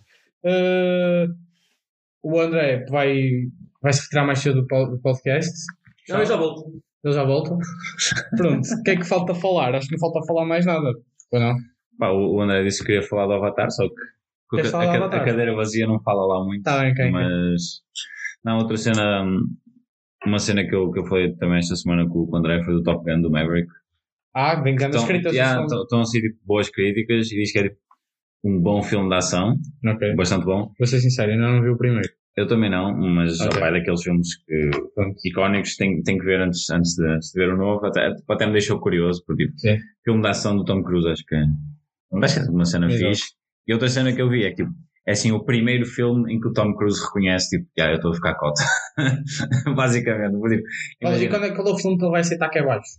O André vai se retirar mais cedo do podcast. Não, eu já volto. Ele já volta. Pronto. O que é que falta falar? Acho que não falta falar mais nada. Ou não? Pá, o André disse que queria falar do Avatar, só que a cadeira vazia não fala lá muito. Tá bem, mas não, outra cena, uma cena que eu falei também esta semana com o André foi do Top Gun do Maverick. Bem grandes críticas. Estão a ser tipo, boas críticas e diz que é tipo, um bom filme de ação. Okay. Bastante bom. Vou ser sincero, ainda não vi o primeiro. Eu também não, mas é daqueles filmes icónicos, tem que ver antes de ver o novo, até me deixou curioso, porque tipo, filme de ação do Tom Cruise, acho que é uma cena fixe. E outra cena que eu vi é que tipo, é assim, o primeiro filme em que o Tom Cruise reconhece, tipo, eu estou a ficar cota. Basicamente. Tipo, e quando é o filme que ele vai aceitar que é baixo?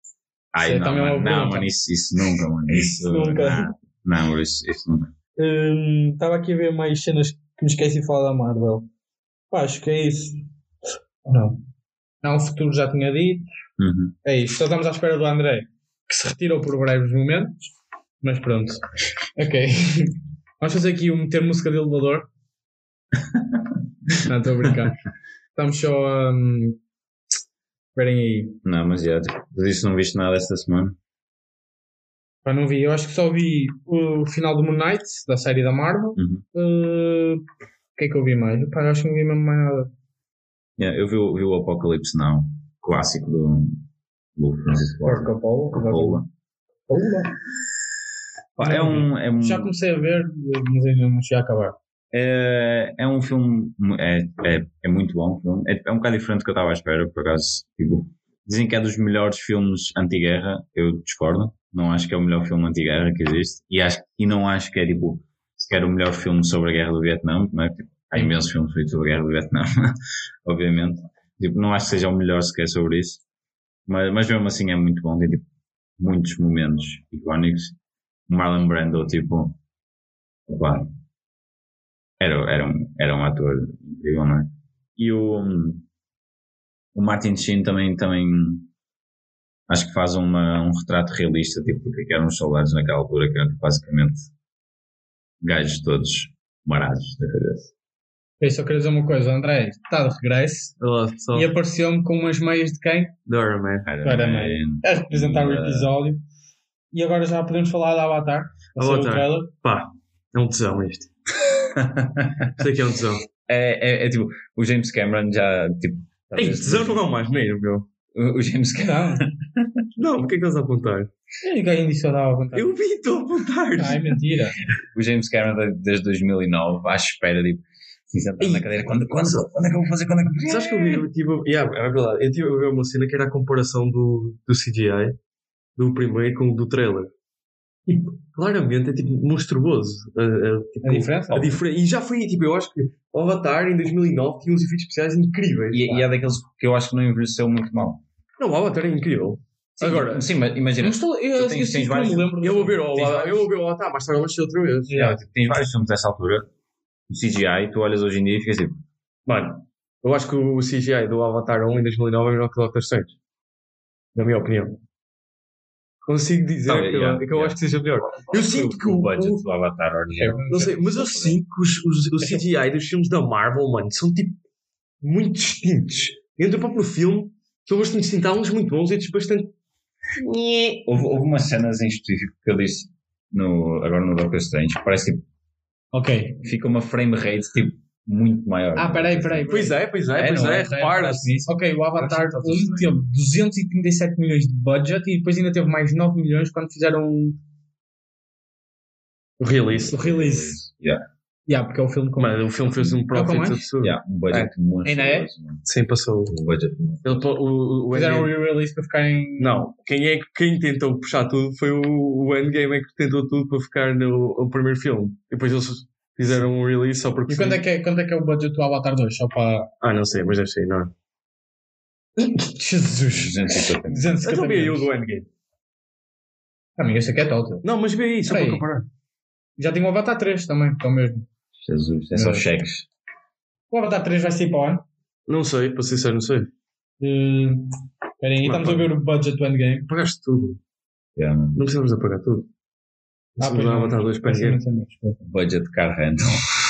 Mano, isso nunca, mano. Isso nunca. Não, isso nunca. Estava aqui a ver mais cenas que me esqueci de falar da Marvel. Acho que é isso. Não, o futuro já tinha dito. É isso. Só estamos à espera do André, que se retirou por breves momentos. Mas pronto. Ok. Vamos fazer aqui meter música de elevador. Não, estou a brincar. Estamos só a Esperem aí. Não, mas já, tipo, por isso não viste nada esta semana. Pá, não vi. Eu acho que só vi o final do Moon Knight, da série da Marvel. Uhum. O que é que eu vi mais? Pá, eu acho que não vi mesmo mais nada. Yeah, eu vi o Apocalypse Now, clássico do Francis Ford Coppola. Pá, Já comecei a ver, mas ainda não cheguei a acabar. É um filme, é muito bom o filme. É um bocado diferente do que eu estava à espera, por acaso. Tipo, dizem que é dos melhores filmes anti-guerra, eu discordo. Não acho que é o melhor filme anti-guerra que existe. E não acho que é, tipo, sequer o melhor filme sobre a guerra do Vietnã, não é? Tipo, há imensos filmes feitos sobre a guerra do Vietnã, obviamente. Tipo, não acho que seja o melhor sequer sobre isso. Mas mesmo assim é muito bom. Tem, tipo, muitos momentos icónicos. Marlon Brando, tipo, opa, era um ator incrível, não é? E o Martin Sheen também acho que faz um retrato realista, tipo, do que eram os soldados naquela altura, que eram basicamente gajos todos marados da cabeça. Eu só queria dizer uma coisa, André, está de regresso e apareceu-me com umas meias de quem? Do Iron Man. É representar o episódio. E agora já podemos falar da Avatar. O trailer. Pá, é um tesão isto. Sei que é um tesão. É tipo, o James Cameron já, tipo... Ei, tesão não é o mais meio, meu. O James Cameron... Não, porque é que estás a apontar? Ninguém disse eu dava a apontar. Eu vi, estou a apontar. É mentira. O James Cameron desde 2009 à espera, tipo, se sentar na cadeira. Quando é que eu vou fazer? Quando é que eu vou fazer? Sabes que eu vi, é verdade, eu tive a ver uma cena que era a comparação do CGI do primeiro com o do trailer. E claramente é tipo monstruoso. Tipo, A diferença? E já foi, tipo, eu acho que o Avatar em 2009 tinha uns efeitos especiais incríveis. E é daqueles que eu acho que não envelheceu muito mal. Não, o Avatar é incrível. Sim, agora, sim, mas imagina. Tens vários. Eu vou ver o Avatar, mais tarde eu outra vez. Tens vários filmes dessa altura. O CGI, tu olhas hoje em dia e ficas tipo, mano, eu acho que o CGI do Avatar 1 em 2009 é melhor que o Doctor Strange. Na minha opinião. Consigo dizer que eu acho que seja melhor. Eu sinto que o budget do Avatar original. Não sei, mas eu sinto que o CGI dos filmes da Marvel, mano, são tipo muito distintos. Entre o próprio filme, são bastante distintos. Há uns muito bons e outros bastante. Houve umas cenas em específico que eu disse agora no Doctor Strange, que parece que fica uma frame rate tipo muito maior. Peraí. Pois é, repara-se. Ok, o Avatar teve 237 milhões de budget e depois ainda teve mais 9 milhões quando fizeram o release. Porque é o filme com... Mas o filme fez um profit absurdo. Um budget monstruoso. Ainda é? Sim, passou. O budget fizeram um re-release para ficarem... Não, quem tentou puxar tudo foi o Endgame, é que tentou tudo para ficar no primeiro filme. E depois eles fizeram um release só porque... E quando é que é o budget do Avatar 2? Só para... não sei, mas deve ser enorme. Jesus! 250 então vê aí o do Endgame. Amigo, esse aqui é total. Não, mas vê aí, só para comparar. Já tem o Avatar 3 também, que é o mesmo. Jesus, é só cheques. O Avatar 3 vai sair para o ano? Não sei, para ser sério, não sei. Espera aí, estamos a ver o budget do Endgame. Pagaste tudo. Não precisamos de pagar tudo. Pois não, Avatar 2 para Endgame. Budget car rental.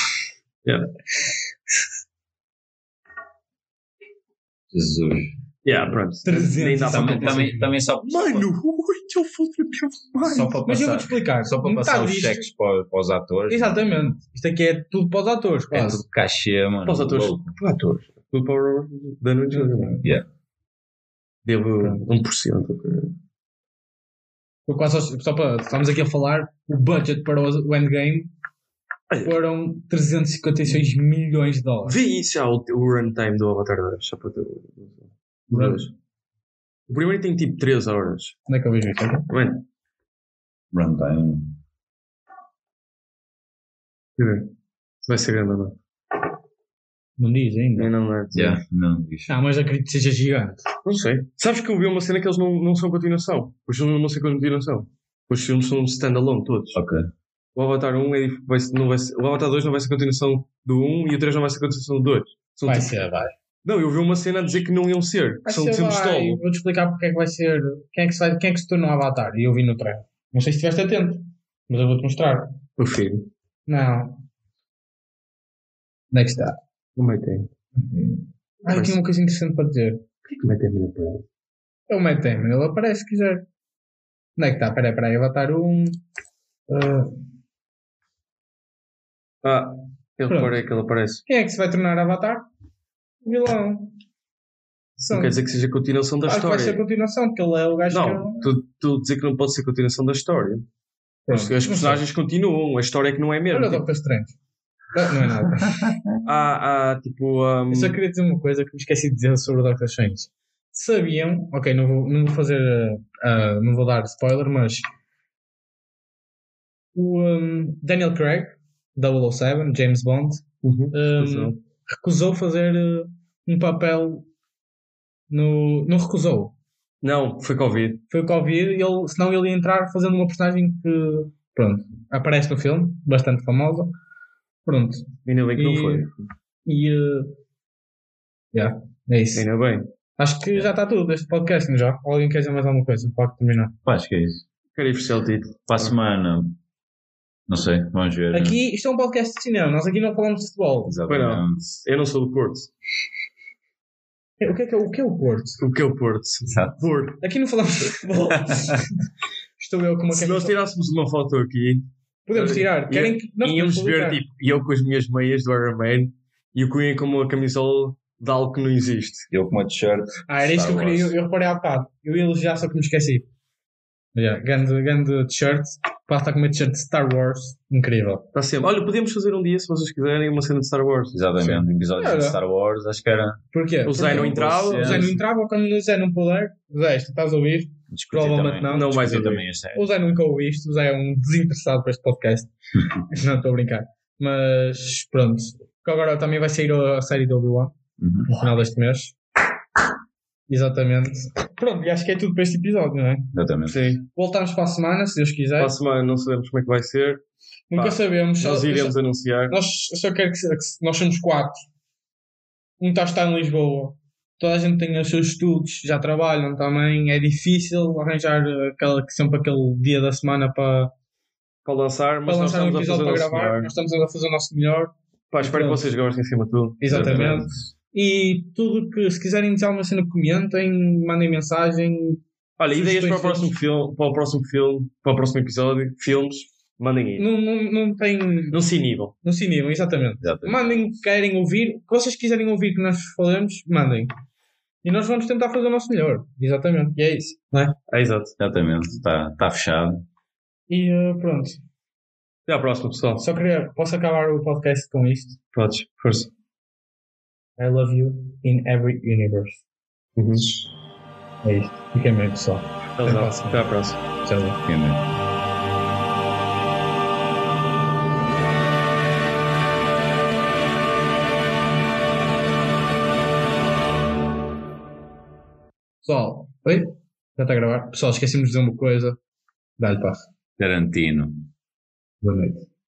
Jesus. Pronto. 300. Também só... Mano, eu vou mais. Mas eu vou-te explicar. Só para passar os cheques para os atores. Exatamente. Isto aqui é tudo para os atores, quase. É tudo cachê, mano. Para os atores. Para os atores. Tudo para o Dano de Jogo. Devo 1%. Só para... Estamos aqui a falar. O budget para o Endgame foram 356 milhões de dólares. Vê isso já, o runtime do Avatar 2. Só para ter... O primeiro tem tipo 3 horas. Onde é que eu vejo isso? Mano. Runtime. Deixa eu ver. Vai ser grande ou não? Não diz ainda? Não diz. Mas acredito que seja gigante. Não sei. Sabes que eu vi uma cena que eles não são continuação. Os filmes não são continuação. Os filmes são standalone todos. Ok. O Avatar 1 o Avatar 2 não vai ser continuação do 1 e o 3 não vai ser continuação do 2. Vai ser. Não, eu vi uma cena a dizer que não iam ser. Que são filmes solo. Vou-te explicar porque é que vai ser. Quem é que se tornou Avatar? E eu vi no trailer. Não sei se estiveste atento, mas eu vou-te mostrar. O filho. Não. Onde é que está? Como é que é? Eu tinha uma coisa interessante para dizer. Porquê que o Matt Damon aparece? É o Matt Damon, ele aparece se quiser. Onde é que está? Espera aí, Avatar 1. Eu Pronto. reparei que ele aparece. Quem é que se vai tornar Avatar? O vilão. Não quer dizer que seja a continuação da Claro que vai ser a história. continuação, porque ele é o gajo Não, tu dizer que não pode ser a continuação da história. Pronto, As não sei. personagens continuam, a história é que não é mesmo. Olha o Tipo, Doctor Strange. Não é nada. tipo. Eu só queria dizer uma coisa que me esqueci de dizer sobre o Doctor Strange. Sabiam, ok, não vou fazer, não vou dar spoiler, mas o Daniel Craig, 007, James Bond, recusou fazer um papel não recusou. Não, foi Covid. Foi o Covid, senão ele ia entrar fazendo uma personagem que, pronto, aparece no filme, bastante famosa. Pronto. Ainda bem que não foi. É isso. Ainda bem. Acho que já está tudo deste podcast, não já? Ou alguém quer dizer mais alguma coisa para terminar? Acho que é isso. Quero ir fechar o título. Para a semana, não sei, vamos ver. Aqui, isto é um podcast de cinema, nós aqui não falamos de futebol. Exatamente. Eu não sou do Porto. O que é o Porto? O que é o Porto? Exato. Porto. Aqui não falamos de futebol. Estou eu com uma Se nós tirássemos uma foto aqui, podemos tirar. Querem que nós íamos podemos ver, publicar. tipo, eu com as minhas meias do Iron Man e o Cunha com uma camisola de algo que não existe. Eu com uma t-shirt. Era isso que eu Star queria. Wars. Eu reparei há bocado. Eu ia elogiar, só que me esqueci. Grande t-shirt. Posso estar com uma t-shirt de Star Wars. Incrível. Está sempre. Olha, podíamos fazer um dia, se vocês quiserem, uma cena de Star Wars. Exatamente, episódios Era. de Star Wars, acho que era Porquê? O Zé não entrava. O Zé não entrava, quando o Zé não puder. Zé, tu estás a ouvir? discutir Provavelmente também. não vais discutir ouvir. também a série. O Zé nunca ouviste. O Zé é um desinteressado para este podcast. Não estou a brincar. Mas pronto. Que agora também vai sair a série do Obi-Wan no final deste mês. Exatamente. Pronto, e acho que é tudo para este episódio, não é? Exatamente. Sim. Voltamos para a semana, se Deus quiser. Para a semana não sabemos como é que vai ser. Nunca Pá, sabemos. Nós iremos anunciar. Eu só quero que nós somos 4. Um está em Lisboa. Toda a gente tem os seus estudos, já trabalham também. É difícil arranjar sempre aquele dia da semana para Para lançar, mas nós lançar um estamos a fazer episódio o para nosso gravar. melhor. Nós estamos a fazer o nosso melhor. Pá, espero que Pronto. vocês gostem em cima de tudo. Exatamente. E tudo que, se quiserem dizer alguma cena, comentem, mandem mensagem. Olha, ideias para o Sugestões. próximo filme, para o próximo episódio, filmes, mandem aí. Não tem. Não se inibam. Não se inibam, exatamente. Exatamente. Mandem o que querem ouvir. O que vocês quiserem ouvir que nós falemos, mandem. E nós vamos tentar fazer o nosso melhor. Exatamente. E é isso. Não é? É exato. Exatamente. Está fechado. E pronto. Até à próxima, pessoal. Só posso acabar o podcast com isto. Podes, força. I love you in every universe. Uhum. É isto. Fiquem bem, pessoal. Até à próxima. Tchau. Fiquem bem. Pessoal, oi? Já está a gravar? Pessoal, esquecemos de dizer uma coisa. Dá-lhe passo. Tarantino. Boa noite.